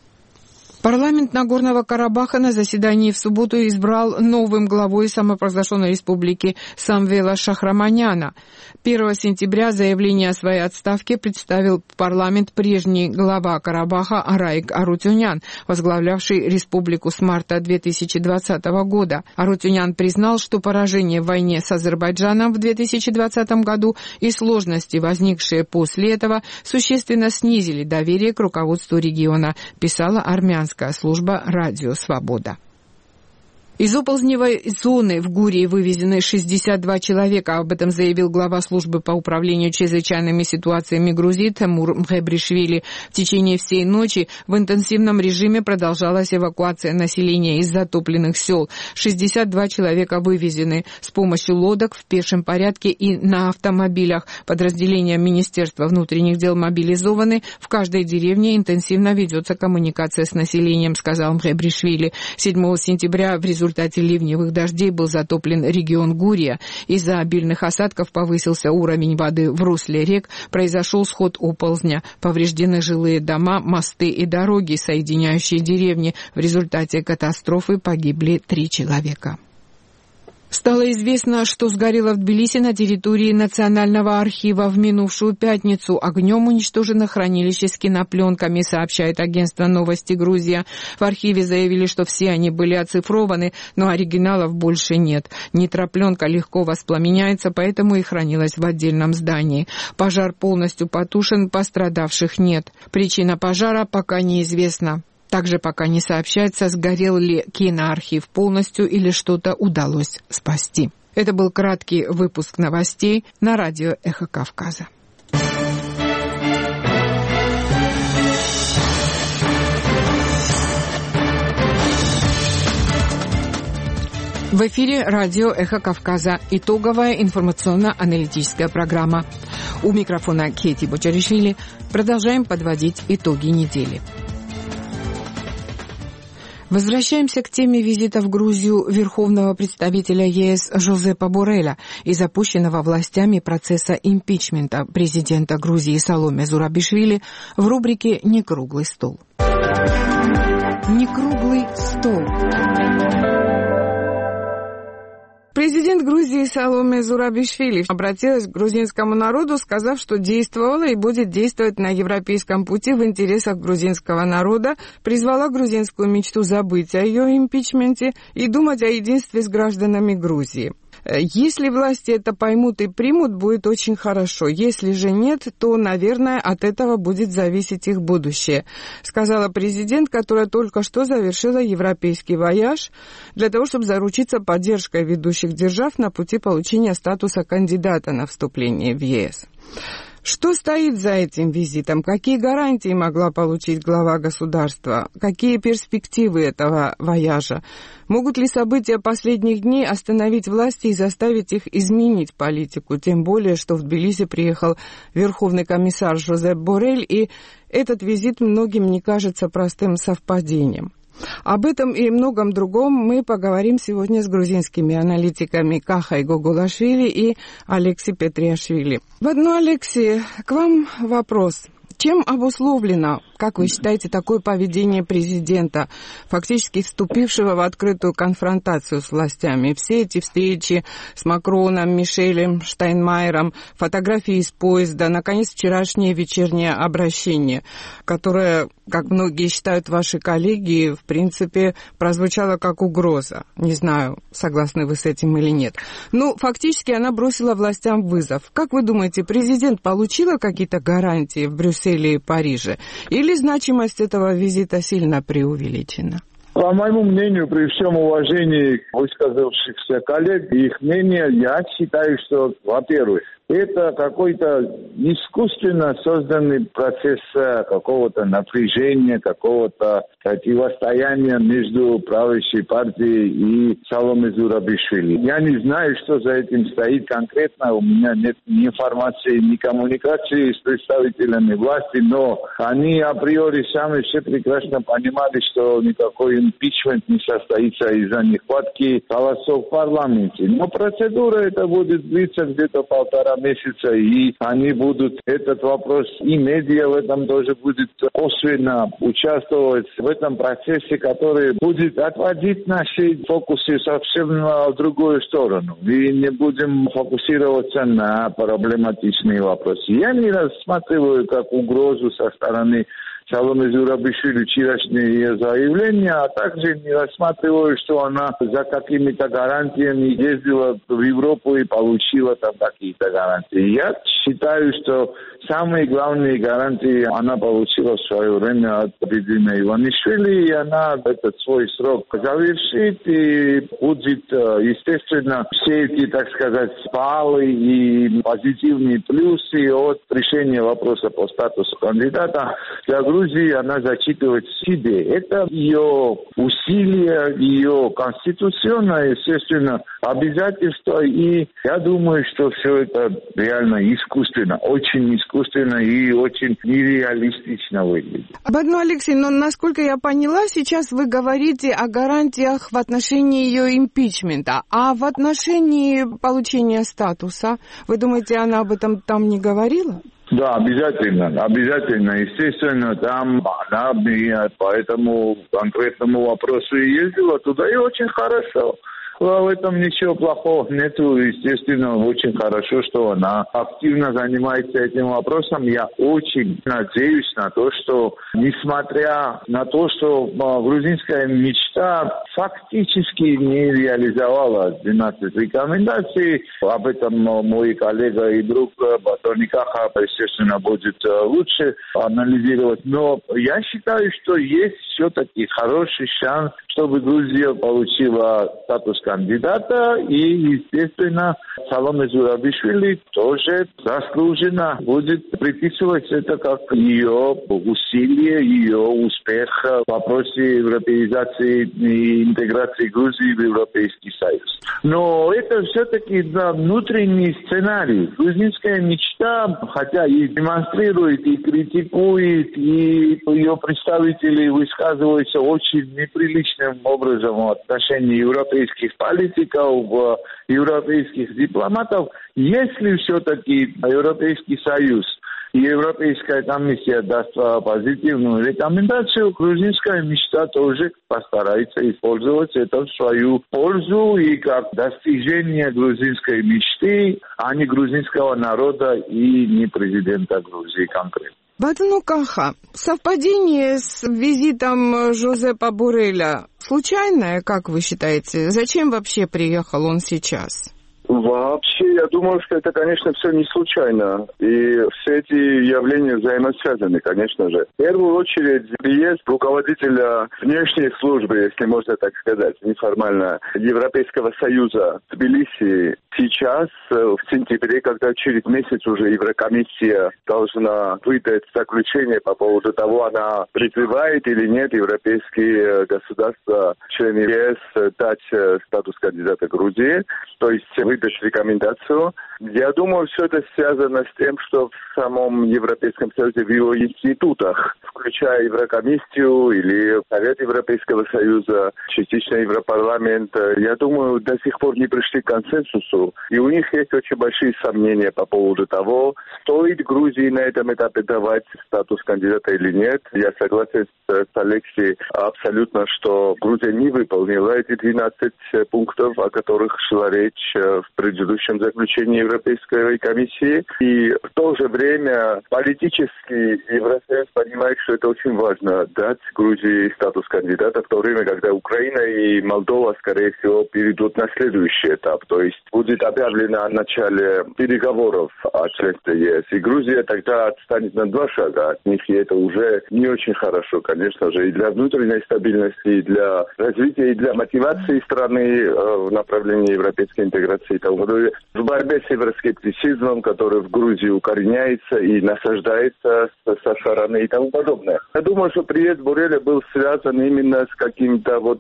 Парламент Нагорного Карабаха на заседании в субботу избрал новым главой самопровозглашенной республики Самвела Шахраманяна. первого сентября заявление о своей отставке представил в парламент прежний глава Карабаха Арайк Арутюнян, возглавлявший республику с марта две тысячи двадцатого года. Арутюнян признал, что поражение в войне с Азербайджаном в две тысячи двадцатом году и сложности, возникшие после этого, существенно снизили доверие к руководству региона, писала армянская служба «Радио Свобода». Из оползневой зоны в Гурии вывезены шестьдесят два человека. Об этом заявил глава службы по управлению чрезвычайными ситуациями Грузии Тимур Мхебришвили. В течение всей ночи в интенсивном режиме продолжалась эвакуация населения из затопленных сел. шестьдесят два человека вывезены с помощью лодок в пешем порядке и на автомобилях. Подразделения Министерства внутренних дел мобилизованы. В каждой деревне интенсивно ведется коммуникация с населением, сказал Мхебришвили. седьмого сентября в результате В результате ливневых дождей был затоплен регион Гурия. Из-за обильных осадков повысился уровень воды в русле рек, произошел сход оползня. Повреждены жилые дома, мосты и дороги, соединяющие деревни. В результате катастрофы погибли три человека. Стало известно, что сгорело в Тбилиси на территории Национального архива в минувшую пятницу. Огнем уничтожено хранилище с кинопленками, сообщает агентство «Новости Грузия». В архиве заявили, что все они были оцифрованы, но оригиналов больше нет. Нитропленка легко воспламеняется, поэтому и хранилась в отдельном здании. Пожар полностью потушен, пострадавших нет. Причина пожара пока неизвестна. Также пока не сообщается, сгорел ли киноархив полностью или что-то удалось спасти. Это был краткий выпуск новостей на радио «Эхо Кавказа». В эфире радио «Эхо Кавказа». Итоговая информационно-аналитическая программа. У микрофона Кети Бочаришвили. Продолжаем подводить итоги недели. Возвращаемся к теме визита в Грузию верховного представителя ЕС Жозепа Борреля и запущенного властями процесса импичмента президента Грузии Саломе Зурабишвили в рубрике «Некруглый стол». Некруглый стол. Президент Грузии Саломе Зурабишвили обратилась к грузинскому народу, сказав, что действовала и будет действовать на европейском пути в интересах грузинского народа, призвала грузинскую мечту забыть о ее импичменте и думать о единстве с гражданами Грузии. Если власти это поймут и примут, будет очень хорошо. Если же нет, то, наверное, от этого будет зависеть их будущее, сказала президент, которая только что завершила европейский вояж для того, чтобы заручиться поддержкой ведущих держав на пути получения статуса кандидата на вступление в ЕС. Что стоит за этим визитом? Какие гарантии могла получить глава государства? Какие перспективы этого вояжа? Могут ли события последних дней остановить власти и заставить их изменить политику? Тем более, что в Тбилиси приехал верховный комиссар Жозеп Боррель, и этот визит многим не кажется простым совпадением. Об этом и многом другом мы поговорим сегодня с грузинскими аналитиками Кахой Гоголашвили и Алекси Петриашвили. В одну, Алекси, к вам вопрос. Чем обусловлено, как вы считаете, такое поведение президента, фактически вступившего в открытую конфронтацию с властями? Все эти встречи с Макроном, Мишелем, Штайнмайером, фотографии из поезда, наконец, вчерашнее вечернее обращение, которое, как многие считают ваши коллеги, в принципе, прозвучало как угроза. Не знаю, согласны вы с этим или нет. Ну, фактически она бросила властям вызов. Как вы думаете, президент получила какие-то гарантии в Брюсселе и Париже? Или значимость этого визита сильно преувеличена? По моему мнению, при всем уважении высказавшихся коллег и их мнения, я считаю, что, во-первых, это какой-то искусственно созданный процесс какого-то напряжения, какого-то противостояния между правящей партией и Саломе Зурабишвили. Я не знаю, что за этим стоит конкретно. У меня нет ни информации, ни коммуникации с представителями власти, но они априори сами все прекрасно понимали, что никакой импичмент не состоится из-за нехватки голосов в парламенте. Но процедура эта будет длиться где-то полтора месяца, и они будут этот вопрос, и медиа в этом тоже будет косвенно участвовать в этом процессе, который будет отводить наши фокусы совсем в другую сторону. И не будем фокусироваться на проблематичные вопросы. Я не рассматриваю как угрозу со стороны Саломе Зурабишвили вчерашнее заявление, а также не рассматриваю, что она за какими-то гарантиями ездила в Европу и получила там какие-то гарантии. Я считаю, что самые главные гарантии она получила в свое время от президента Иванишвили, и она этот свой срок завершит, и будет, естественно, все эти, так сказать, баллы и позитивные плюсы от решения вопроса по статусу кандидата для Грузии она зачитывает себе. Это ее усилия, ее конституционное, естественно, обязательство, и я думаю, что все это реально искусственно, очень искусственно и очень нереалистично выглядит. Бадну Алексей, но насколько я поняла, сейчас вы говорите о гарантиях в отношении ее импичмента, а в отношении получения статуса, вы думаете, она об этом там не говорила? Да, обязательно, обязательно. Естественно, там она по этому конкретному вопросу и ездила туда, и очень хорошо. в этом ничего плохого нету. Естественно, очень хорошо, что она активно занимается этим вопросом. Я очень надеюсь на то, что, несмотря на то, что грузинская мечта фактически не реализовала двенадцать рекомендаций, об этом мой коллега и друг Батон Каха, естественно, будет лучше анализировать. Но я считаю, что есть все-таки хороший шанс, чтобы Грузия получила статус кандидата, и, естественно, Саломе Зурабишвили тоже заслуженно будет приписывать это как ее усилие, ее успех в вопросе европеизации и интеграции Грузии в Европейский Союз. Но это все-таки да, внутренний сценарий. Грузинская мечта, хотя и демонстрирует, и критикует, и ее представители высказываются очень неприличным образом в отношении европейских политиков, европейских дипломатов, если все-таки Европейский Союз и Европейская комиссия даст позитивную рекомендацию, грузинская мечта тоже постарается использовать это в свою пользу и как достижение грузинской мечты, а не грузинского народа и не президента Грузии конкретно. Батон Каха, совпадение с визитом Жозепа Борреля случайное, как вы считаете? Зачем вообще приехал он сейчас? Вообще, я думаю, что это, конечно, все не случайно. И все эти явления взаимосвязаны, конечно же. В первую очередь, приезд руководителя внешней службы, если можно так сказать, неформально, Европейского Союза в Тбилиси сейчас, в сентябре, когда через месяц уже Еврокомиссия должна выдать заключение по поводу того, она призывает или нет европейские государства, члены ЕС, дать статус кандидата Грузии, то есть выдать рекомендацию. Я думаю, все это связано с тем, что в самом Европейском Союзе, в его институтах, включая Еврокомиссию или Совет Европейского Союза, частично Европарламент, я думаю, до сих пор не пришли к консенсусу. И у них есть очень большие сомнения по поводу того, стоит Грузии на этом этапе давать статус кандидата или нет. Я согласен с Алексеем абсолютно, что Грузия не выполнила эти двенадцать пунктов, о которых шла речь в предыдущем заключении Европейской комиссии. И в то же время политически Евросоюз понимает, что это очень важно дать Грузии статус кандидата в то время, когда Украина и Молдова, скорее всего, перейдут на следующий этап. То есть будет объявлено о начале переговоров о членстве ЕС. И Грузия тогда отстанет на два шага от них, и это уже не очень хорошо, конечно же, и для внутренней стабильности, и для развития, и для мотивации страны в направлении европейской интеграции и тому подобное. В борьбе с евроскептицизмом, который в Грузии укореняется и насаждается со стороны и тому подобное. Я думаю, что приезд Борреля был связан именно с каким-то вот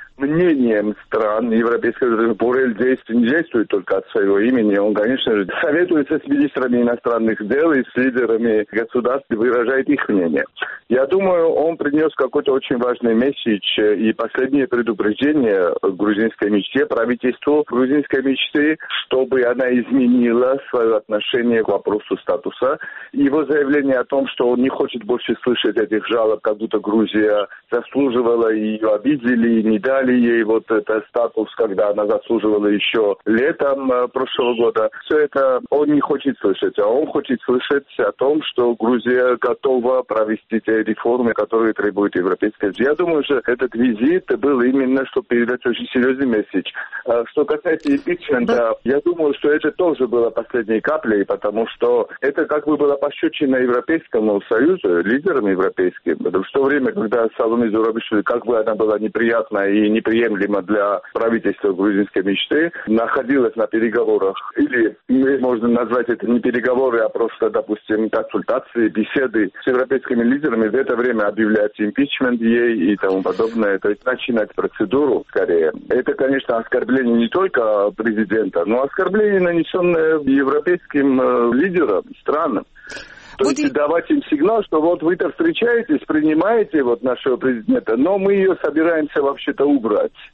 мнением стран европейского. Боррель действует, не действует только от своего имени. Он, конечно же, советуется с министрами иностранных дел и с лидерами государств и выражает их мнение. Я думаю, он принес какой-то очень важный месседж и последнее предупреждение грузинской мечте, правительству грузинской мечты, чтобы она изменила свое отношение к вопросу статуса. Его заявление о том, что он не хочет больше слышать этих жалоб, как будто Грузия заслуживала, и ее обидели, и не дали ей вот этот статус, когда она заслуживала еще летом прошлого года. Все это он не хочет слышать, а он хочет слышать о том, что Грузия готова провести те реформы, которые требует Европейская Союз. Я думаю, что этот визит был именно, чтобы передать очень серьезный месседж. Что касается импичмента, я думаю, что это тоже было последней каплей, потому что это как бы было пощечина Европейскому Союзу, лидерам европейским. Потому что в то время, когда Саломе Зурабишвили, как бы она была неприятна и неприемлема для правительства грузинской мечты, находилась на переговорах, или можно назвать это не переговоры, а просто, допустим, консультации, беседы с европейскими лидерами, в это время объявлять импичмент ей и тому подобное, то есть начинать процедуру скорее. Это, конечно, оскорбление не только президента, но оскорбление, нанесенное европейским э, лидерам, странам. То вот есть и... давать им сигнал, что вот вы-то встречаетесь, принимаете вот нашего президента, но мы ее собираемся вообще-то убрать.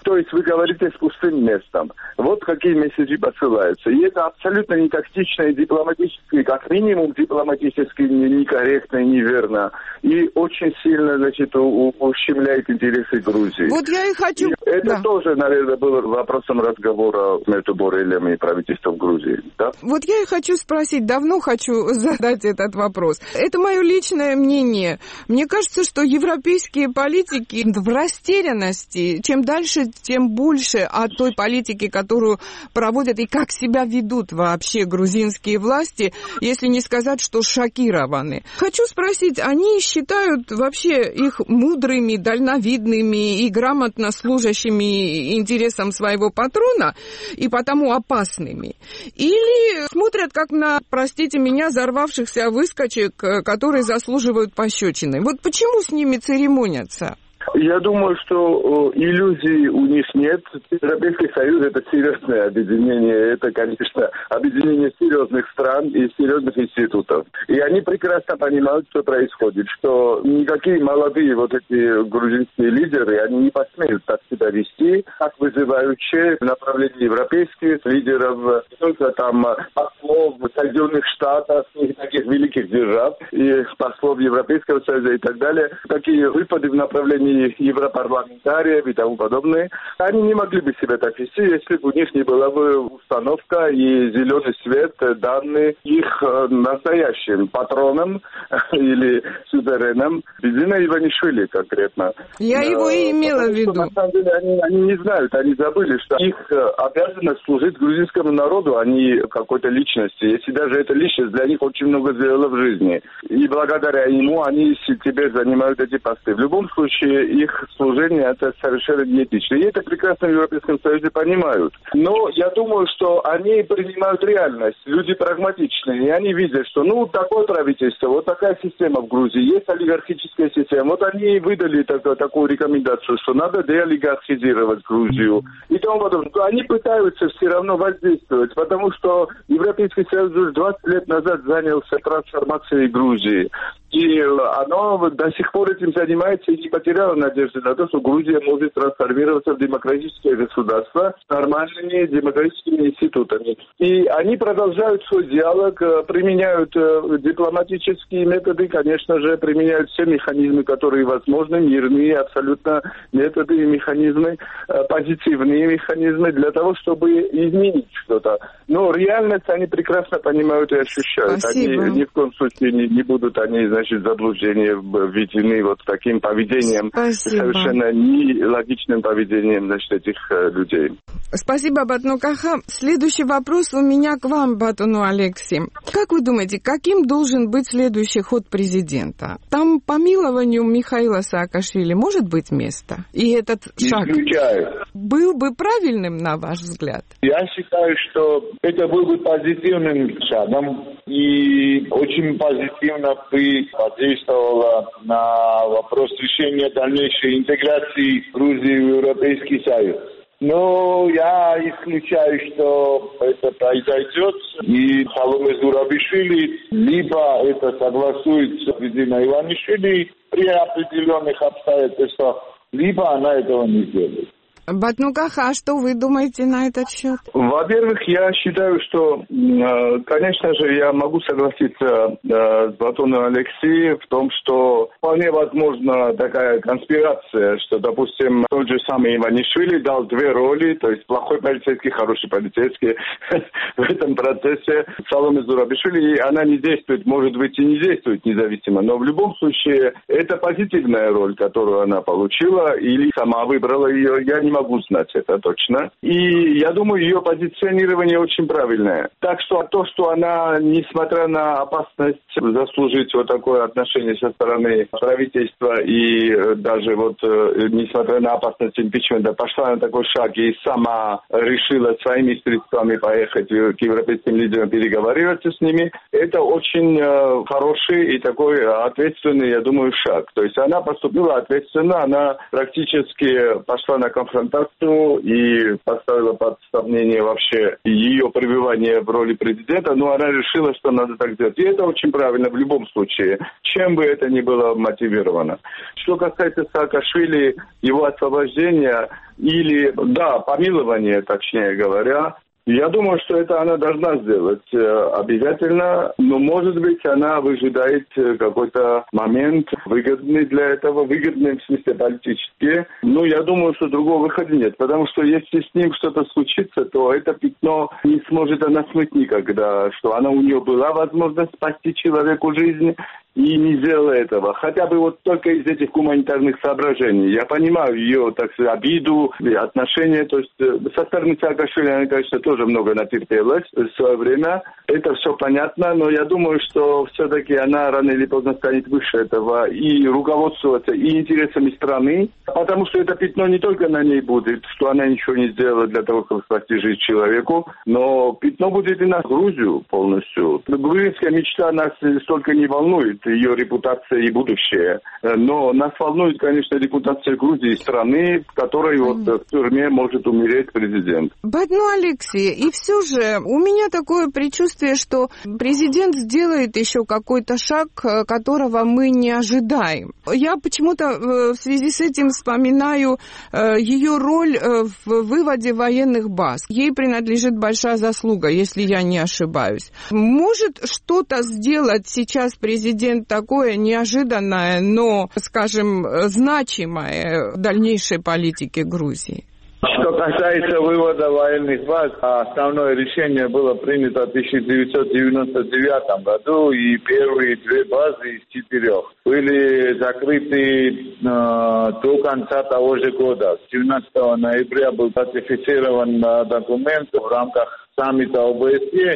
То есть вы говорите с пустым местом. Вот какие месседжи посылаются. И это абсолютно не тактично и дипломатически, как минимум дипломатически некорректно и неверно. И очень сильно, значит, у- ущемляет интересы Грузии. Вот я и хочу... И это Да. тоже, наверное, было вопросом разговора между Боррелем и правительством Грузии. Да? Вот я и хочу спросить, давно хочу задать этот вопрос. Это мое личное мнение. Мне кажется, что европейские политики в растерянности. Чем дальше, тем больше от той политики, которую проводят и как себя ведут вообще грузинские власти, если не сказать, что шокированы. Хочу спросить, они считают вообще их мудрыми, дальновидными и грамотно служащими интересам своего патрона и потому опасными? Или смотрят как на, простите меня, взорвавшихся выскочек, которые заслуживают пощечины? Вот почему с ними церемонятся? Я думаю, что э, иллюзий у них нет. Европейский Союз – это серьезное объединение. Это, конечно, объединение серьезных стран и серьезных институтов. И они прекрасно понимают, что происходит, что никакие молодые вот эти грузинские лидеры, они не посмеют так себя вести, как вызывающие в направлении европейских лидеров, не только там послов Соединенных Штатов и таких великих держав, и послов Европейского Союза и так далее. Такие выпады в направлении европарламентариев и тому подобное, они не могли бы себя так вести, если бы у них не была бы установка и зеленый свет, данный их настоящим патроном или сувереном Бидзина Иванишвили конкретно. Я его и имела в виду. На самом деле они, они не знают, они забыли, что их обязанность служить грузинскому народу, а не какой-то личности. Если даже эта личность для них очень много сделала в жизни. И благодаря ему они теперь занимают эти посты. В любом случае, их служение это совершенно неэтично. И это прекрасно в Европейском Союзе понимают. Но я думаю, что они принимают реальность. Люди прагматичные. И они видят, что ну такое правительство, вот такая система в Грузии, есть олигархическая система. Вот они выдали так, такую рекомендацию, что надо деолигархизировать Грузию. И тому подобное. Они пытаются все равно воздействовать, потому что Европейский Союз уже двадцать лет назад занялся трансформацией Грузии. И оно до сих пор этим занимается и не потеряло надежды на то, что Грузия может трансформироваться в демократическое государство с нормальными демократическими институтами. И они продолжают свой диалог, применяют дипломатические методы, конечно же, применяют все механизмы, которые возможны, мирные абсолютно методы и механизмы, позитивные механизмы для того, чтобы изменить что-то. Но реальность они прекрасно понимают и ощущают. Спасибо. Они ни в коем случае не, не будут они, значит, заблуждения введены вот таким поведением, Спасибо. совершенно нелогичным поведением, значит, этих э, людей. Спасибо, Батну Каха. Следующий вопрос у меня к вам, Батуну Алексей. Как вы думаете, каким должен быть следующий ход президента? Там помилованию Михаила Саакашвили может быть место? И этот шаг Исключаю. был бы правильным, на ваш взгляд? Я считаю, что это был бы позитивным шагом и очень позитивно бы подействовало на вопрос решения дальнейшей интеграции Грузии в Европейский Союз. Но я исключаю, что это произойдет, и Саломе Зурабишвили либо это согласуется с Бидзиной Иванишвили при определенных обстоятельствах, либо она этого не сделает. Батну Каха, а что вы думаете на этот счет? Во-первых, я считаю, что, конечно же, я могу согласиться с Батуном Алексеем в том, что вполне возможна такая конспирация, что, допустим, тот же самый Иванишвили дал две роли, то есть плохой полицейский, хороший полицейский в этом процессе Саломе Зурабишвили, и она не действует, может быть, и не действует независимо, но в любом случае это позитивная роль, которую она получила, или сама выбрала ее, я не могу знать это точно. И я думаю, ее позиционирование очень правильное. Так что то, что она, несмотря на опасность заслужить вот такое отношение со стороны правительства и даже вот, несмотря на опасность импичмента, пошла на такой шаг и сама решила своими средствами поехать к европейским лидерам переговариваться с ними, это очень хороший и такой ответственный, я думаю, шаг. То есть она поступила ответственно, она практически пошла на конфронтацию контакту и поставила под сомнение вообще ее пребывание в роли президента, но она решила, что надо так делать. И это очень правильно в любом случае, чем бы это ни было мотивировано. Что касается Саакашвили, его освобождения или, да, помилования, точнее говоря, я думаю, что это она должна сделать обязательно, но, может быть, она выжидает какой-то момент выгодный для этого, выгодный в смысле политический. Но я думаю, что другого выхода нет, потому что если с ним что-то случится, то это пятно не сможет она смыть никогда, что она у нее была возможность спасти человеку жизнь, и не сделала этого. Хотя бы вот только из этих гуманитарных соображений. Я понимаю ее, так сказать, обиду, отношения. То есть со стороны Саакашвили она, конечно, тоже много натерпелась в свое время. Это все понятно, но я думаю, что все-таки она рано или поздно станет выше этого и руководствоваться и интересами страны, потому что это пятно не только на ней будет, что она ничего не сделала для того, чтобы спасти жизнь человеку, но пятно будет и на Грузию полностью. Грузинская мечта нас столько не волнует, ее репутация и будущее. Но нас волнует, конечно, репутация Грузии, страны, в которой вот в тюрьме может умереть президент. Ну, Алексей, и все же у меня такое предчувствие, что президент сделает еще какой-то шаг, которого мы не ожидаем. Я почему-то в связи с этим вспоминаю ее роль в выводе военных баз. Ей принадлежит большая заслуга, если я не ошибаюсь. Может что-то сделать сейчас президент такое неожиданное, но, скажем, значимое в дальнейшей политике Грузии? Что касается вывода военных баз, основное решение было принято в тысяча девятьсот девяносто девятом году, и первые две базы из четырех были закрыты э, до конца того же года. семнадцатого ноября был ратифицирован э, документ в рамках саммита о бэ эс е,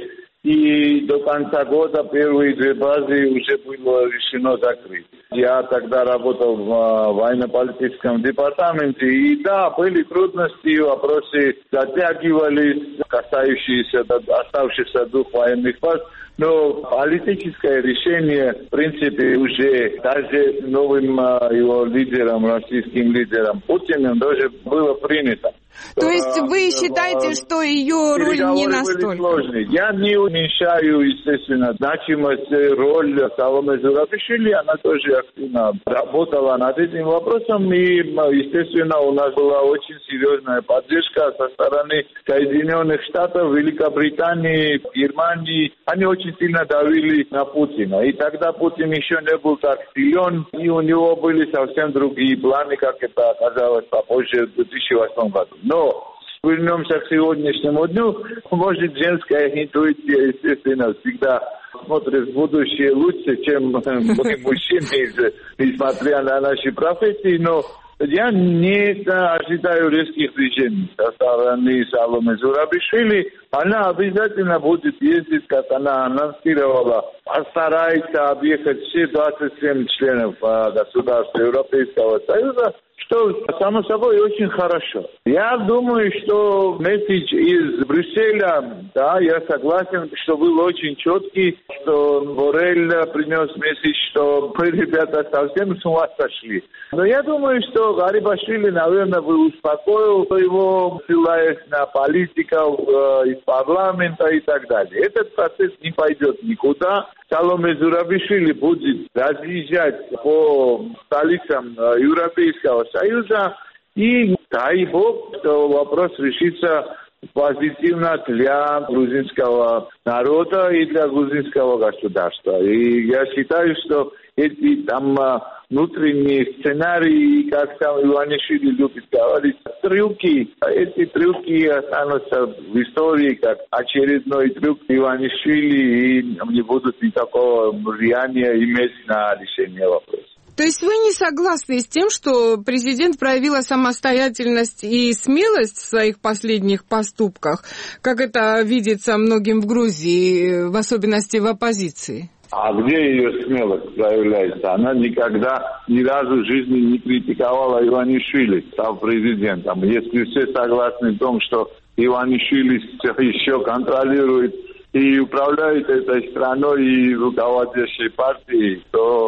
и до конца года первые две базы уже было решено закрыть. Я тогда работал в военно-политическом департаменте, и да, были трудности, вопросы затягивались, касающиеся оставшихся двух военных баз, но политическое решение, в принципе, уже даже новым его лидером, российским лидером Путиным, тоже было принято. То есть вы считаете, что ее роль не настолько? Я не уменьшаю, естественно, значимость роли Саломе Зурабишвили. Она тоже активно работала над этим вопросом. И, естественно, у нас была очень серьезная поддержка со стороны Соединенных Штатов, Великобритании, Германии. Они очень сильно давили на Путина. И тогда Путин еще не был так силен, и у него были совсем другие планы, как это оказалось попозже, в две тысячи восьмом году. Но вернемся к сегодняшнему дню. Может, женская интуиция, естественно, всегда смотрит в будущее лучше, чем мы, мужчины, несмотря на наши профессии. Но я не ожидаю резких движений со стороны Саломе Зурабишвили. Она обязательно будет ездить, как она анонсировала, постарается объехать все двадцать семь членов государств Европейского Союза, что, само собой, очень хорошо. Я думаю, что месседж из Брюсселя, да, я согласен, что был очень четкий, что Боррель принес месседж, что мы, ребята, совсем с ума сошли. Но я думаю, что Гарибашвили, наверное, бы успокоил его, ссылаясь на политиков э, из парламента и так далее. Этот процесс не пойдет никуда. Саломе Зурабишвили будет разъезжать по столицам Европейского Союза, и дай бог, что вопрос решится позитивно для грузинского народа и для грузинского государства. И я считаю, что эти там внутренние сценарии, как там Иванишвили любит говорить, трюки, эти трюки останутся в истории как очередной трюк Иванишвили и не будут никакого влияния иметь на решение вопроса. То есть вы не согласны с тем, что президент проявила самостоятельность и смелость в своих последних поступках, как это видится многим в Грузии, в особенности в оппозиции? А где ее смелость проявляется? Она никогда ни разу в жизни не критиковала Иванишвили, став президентом. Если все согласны в том, что Иванишвили еще контролирует и управляет этой страной и руководящей партией, то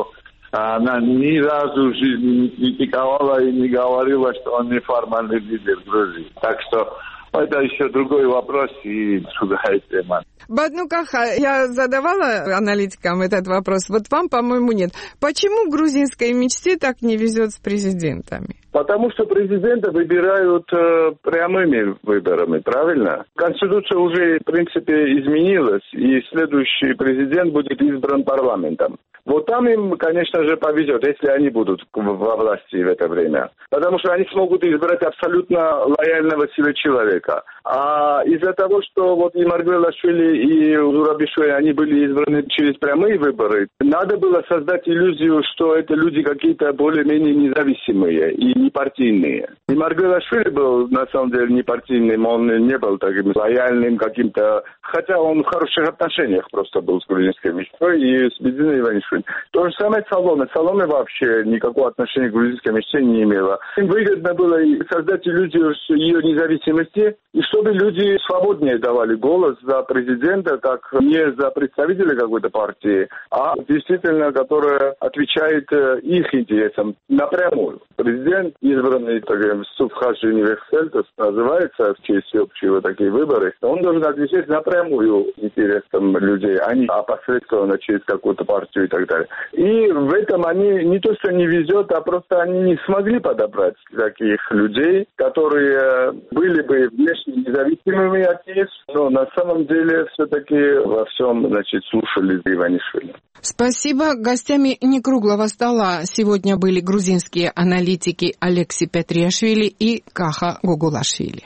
Она ни разу в жизни не критиковала и не говорила, что он неформальный лидер Грузии. Так что это еще другой вопрос и другая тема. Баднукаха, я задавала аналитикам этот вопрос, вот вам, по-моему, нет. Почему грузинской мечте так не везет с президентами? Потому что президента выбирают э, прямыми выборами, правильно? Конституция уже, в принципе, изменилась, и следующий президент будет избран парламентом. Вот там им, конечно же, повезет, если они будут во власти в это время. Потому что они смогут избрать абсолютно лояльного себе человека. А из-за того, что вот и Маргвелашвили, и Зурабишвили, они были избраны через прямые выборы, надо было создать иллюзию, что это люди какие-то более-менее независимые и непартийные. И Маргвелашвили был, на самом деле, непартийным, он не был таким лояльным каким-то... Хотя он в хороших отношениях просто был с грузинской мечтой и с Бединой Иванишвили. То же самое Саломе. Саломе вообще никакого отношения к грузинской мечте не имела. Им выгодно было создать иллюзию ее независимости, и чтобы люди свободнее давали голос за президента, как не за представителя какой-то партии, а действительно, которая отвечает их интересам напрямую. Президент, избранный, так сказать, Субхаш Университет, называется в честь всеобщего такие выборы, он должен отвечать напрямую интересам людей, а не опосредованно через какую-то партию и так далее. И в этом они не то, что не везет, а просто они не смогли подобрать таких людей, которые были бы внешне независимыми от них, но на самом деле все-таки во всем, значит, слушали Иванишвили. Спасибо. Гостями некруглого стола сегодня были грузинские аналитики Алекси Петриашвили и Каха Гогулашвили.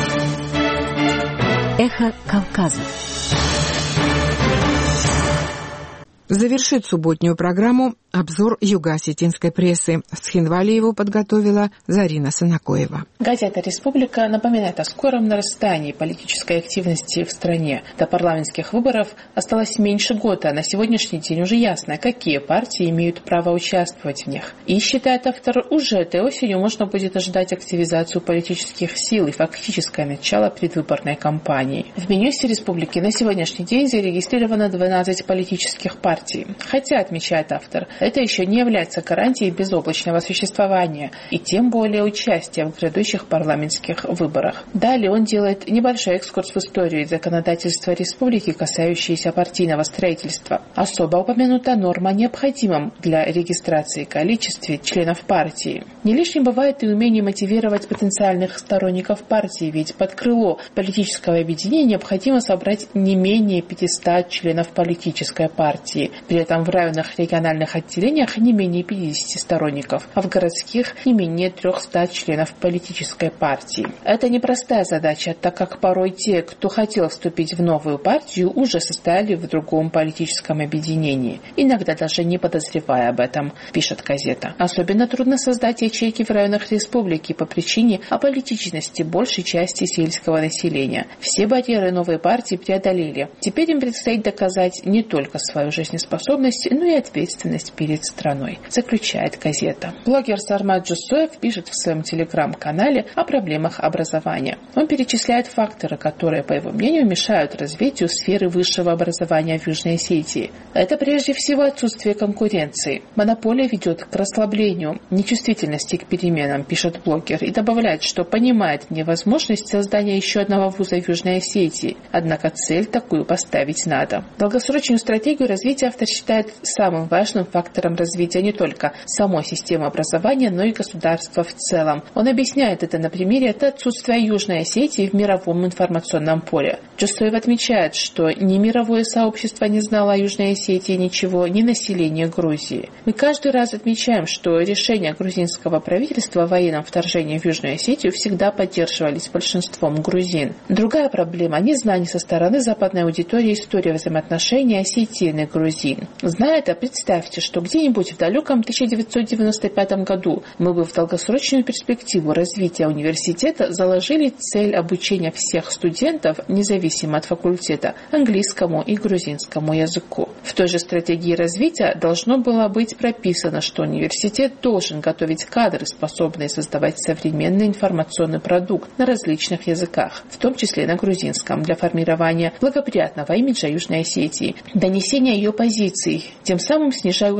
Эхо Кавказа. Завершит субботнюю программу обзор юго-осетинской прессы. В Цхинвале его подготовила Зарина Санакоева. Газета «Республика» напоминает о скором нарастании политической активности в стране. До парламентских выборов осталось меньше года, а на сегодняшний день уже ясно, какие партии имеют право участвовать в них. И, считает автор, уже этой осенью можно будет ожидать активизацию политических сил и фактическое начало предвыборной кампании. В Минюсте республики на сегодняшний день зарегистрировано двенадцать политических партий. Хотя, отмечает автор, это еще не является гарантией безоблачного существования и тем более участия в грядущих парламентских выборах. Далее он делает небольшой экскурс в историю и законодательство республики, касающиеся партийного строительства. Особо упомянута норма о необходимом для регистрации количестве членов партии. Не лишним бывает и умение мотивировать потенциальных сторонников партии, ведь под крыло политического объединения необходимо собрать не менее пятисот членов политической партии. При этом в районных региональных отделениях не менее пятидесяти сторонников, а в городских не менее трехсот членов политической партии. Это непростая задача, так как порой те, кто хотел вступить в новую партию, уже состояли в другом политическом объединении, иногда даже не подозревая об этом, пишет газета. Особенно трудно создать ячейки в районах республики по причине аполитичности большей части сельского населения. Все барьеры новой партии преодолели. Теперь им предстоит доказать не только свою жизнеспособность, но и ответственность перед страной, заключает газета. Блогер Сармат Джусоев пишет в своем телеграм-канале о проблемах образования. Он перечисляет факторы, которые, по его мнению, мешают развитию сферы высшего образования в Южной Осетии. Это прежде всего отсутствие конкуренции. Монополия ведет к расслаблению, нечувствительности к переменам, пишет блогер, и добавляет, что понимает невозможность создания еще одного вуза в Южной Осетии, однако цель такую поставить надо. Долгосрочную стратегию развития автор считает самым важным фактором развития не только самой системы образования, но и государства в целом. Он объясняет это на примере отсутствия Южной Осетии в мировом информационном поле. Джусоев отмечает, что ни мировое сообщество не знало о Южной Осетии ничего, ни население Грузии. Мы каждый раз отмечаем, что решения грузинского правительства о военном вторжении в Южную Осетию всегда поддерживались большинством грузин. Другая проблема – незнание со стороны западной аудитории истории взаимоотношений осетин и грузин. Зная это, представьте, что где-нибудь в далеком тысяча девятьсот девяносто пятом году мы бы в долгосрочную перспективу развития университета заложили цель обучения всех студентов, независимо от факультета, английскому и грузинскому языку. В той же стратегии развития должно было быть прописано, что университет должен готовить кадры, способные создавать современный информационный продукт на различных языках, в том числе на грузинском, для формирования благоприятного имиджа Южной Осетии, донесения ее позиций, тем самым снижая уровень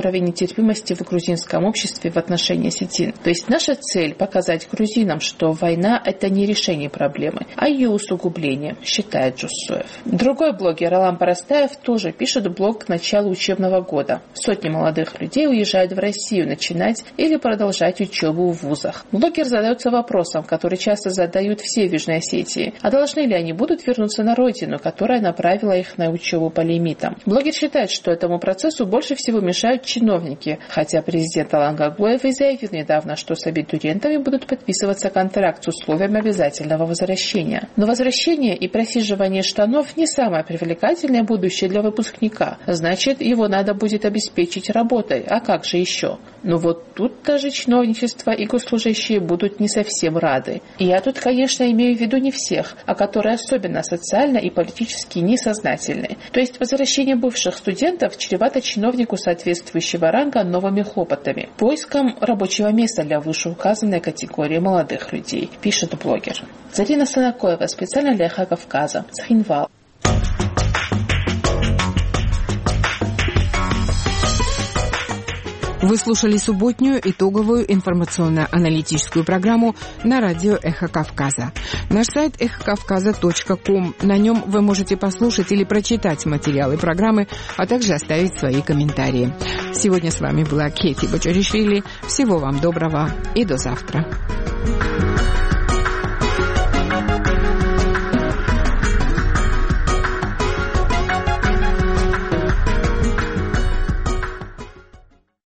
уровень нетерпимости в грузинском обществе в отношении осетин. То есть наша цель – показать грузинам, что война – это не решение проблемы, а ее усугубление, считает Джусуев. Другой блогер Алан Парастаев тоже пишет блог к началу учебного года. Сотни молодых людей уезжают в Россию начинать или продолжать учебу в вузах. Блогер задается вопросом, который часто задают все в Южной Осетии. А должны ли они будут вернуться на родину, которая направила их на учебу по лимитам? Блогер считает, что этому процессу больше всего мешают чиновники, хотя президент Алан Гаглоев и заявил недавно, что с абитуриентами будут подписываться контракт с условием обязательного возвращения. Но возвращение и просиживание штанов не самое привлекательное будущее для выпускника. Значит, его надо будет обеспечить работой. А как же еще? Но вот тут даже чиновничество и госслужащие будут не совсем рады. И я тут, конечно, имею в виду не всех, а которые особенно социально и политически несознательны. То есть возвращение бывших студентов чревато чиновнику соответствующего ранга новыми хлопотами, поиском рабочего места для вышеуказанной категории молодых людей, пишет блогер. Зарина Санакоева, специально для Эхо Кавказа, Цхинвал. Вы слушали субботнюю итоговую информационно-аналитическую программу на радио «Эхо Кавказа». Наш сайт эхо кавказа точка ком. На нем вы можете послушать или прочитать материалы программы, а также оставить свои комментарии. Сегодня с вами была Кети Бочаришвили. Всего вам доброго и до завтра.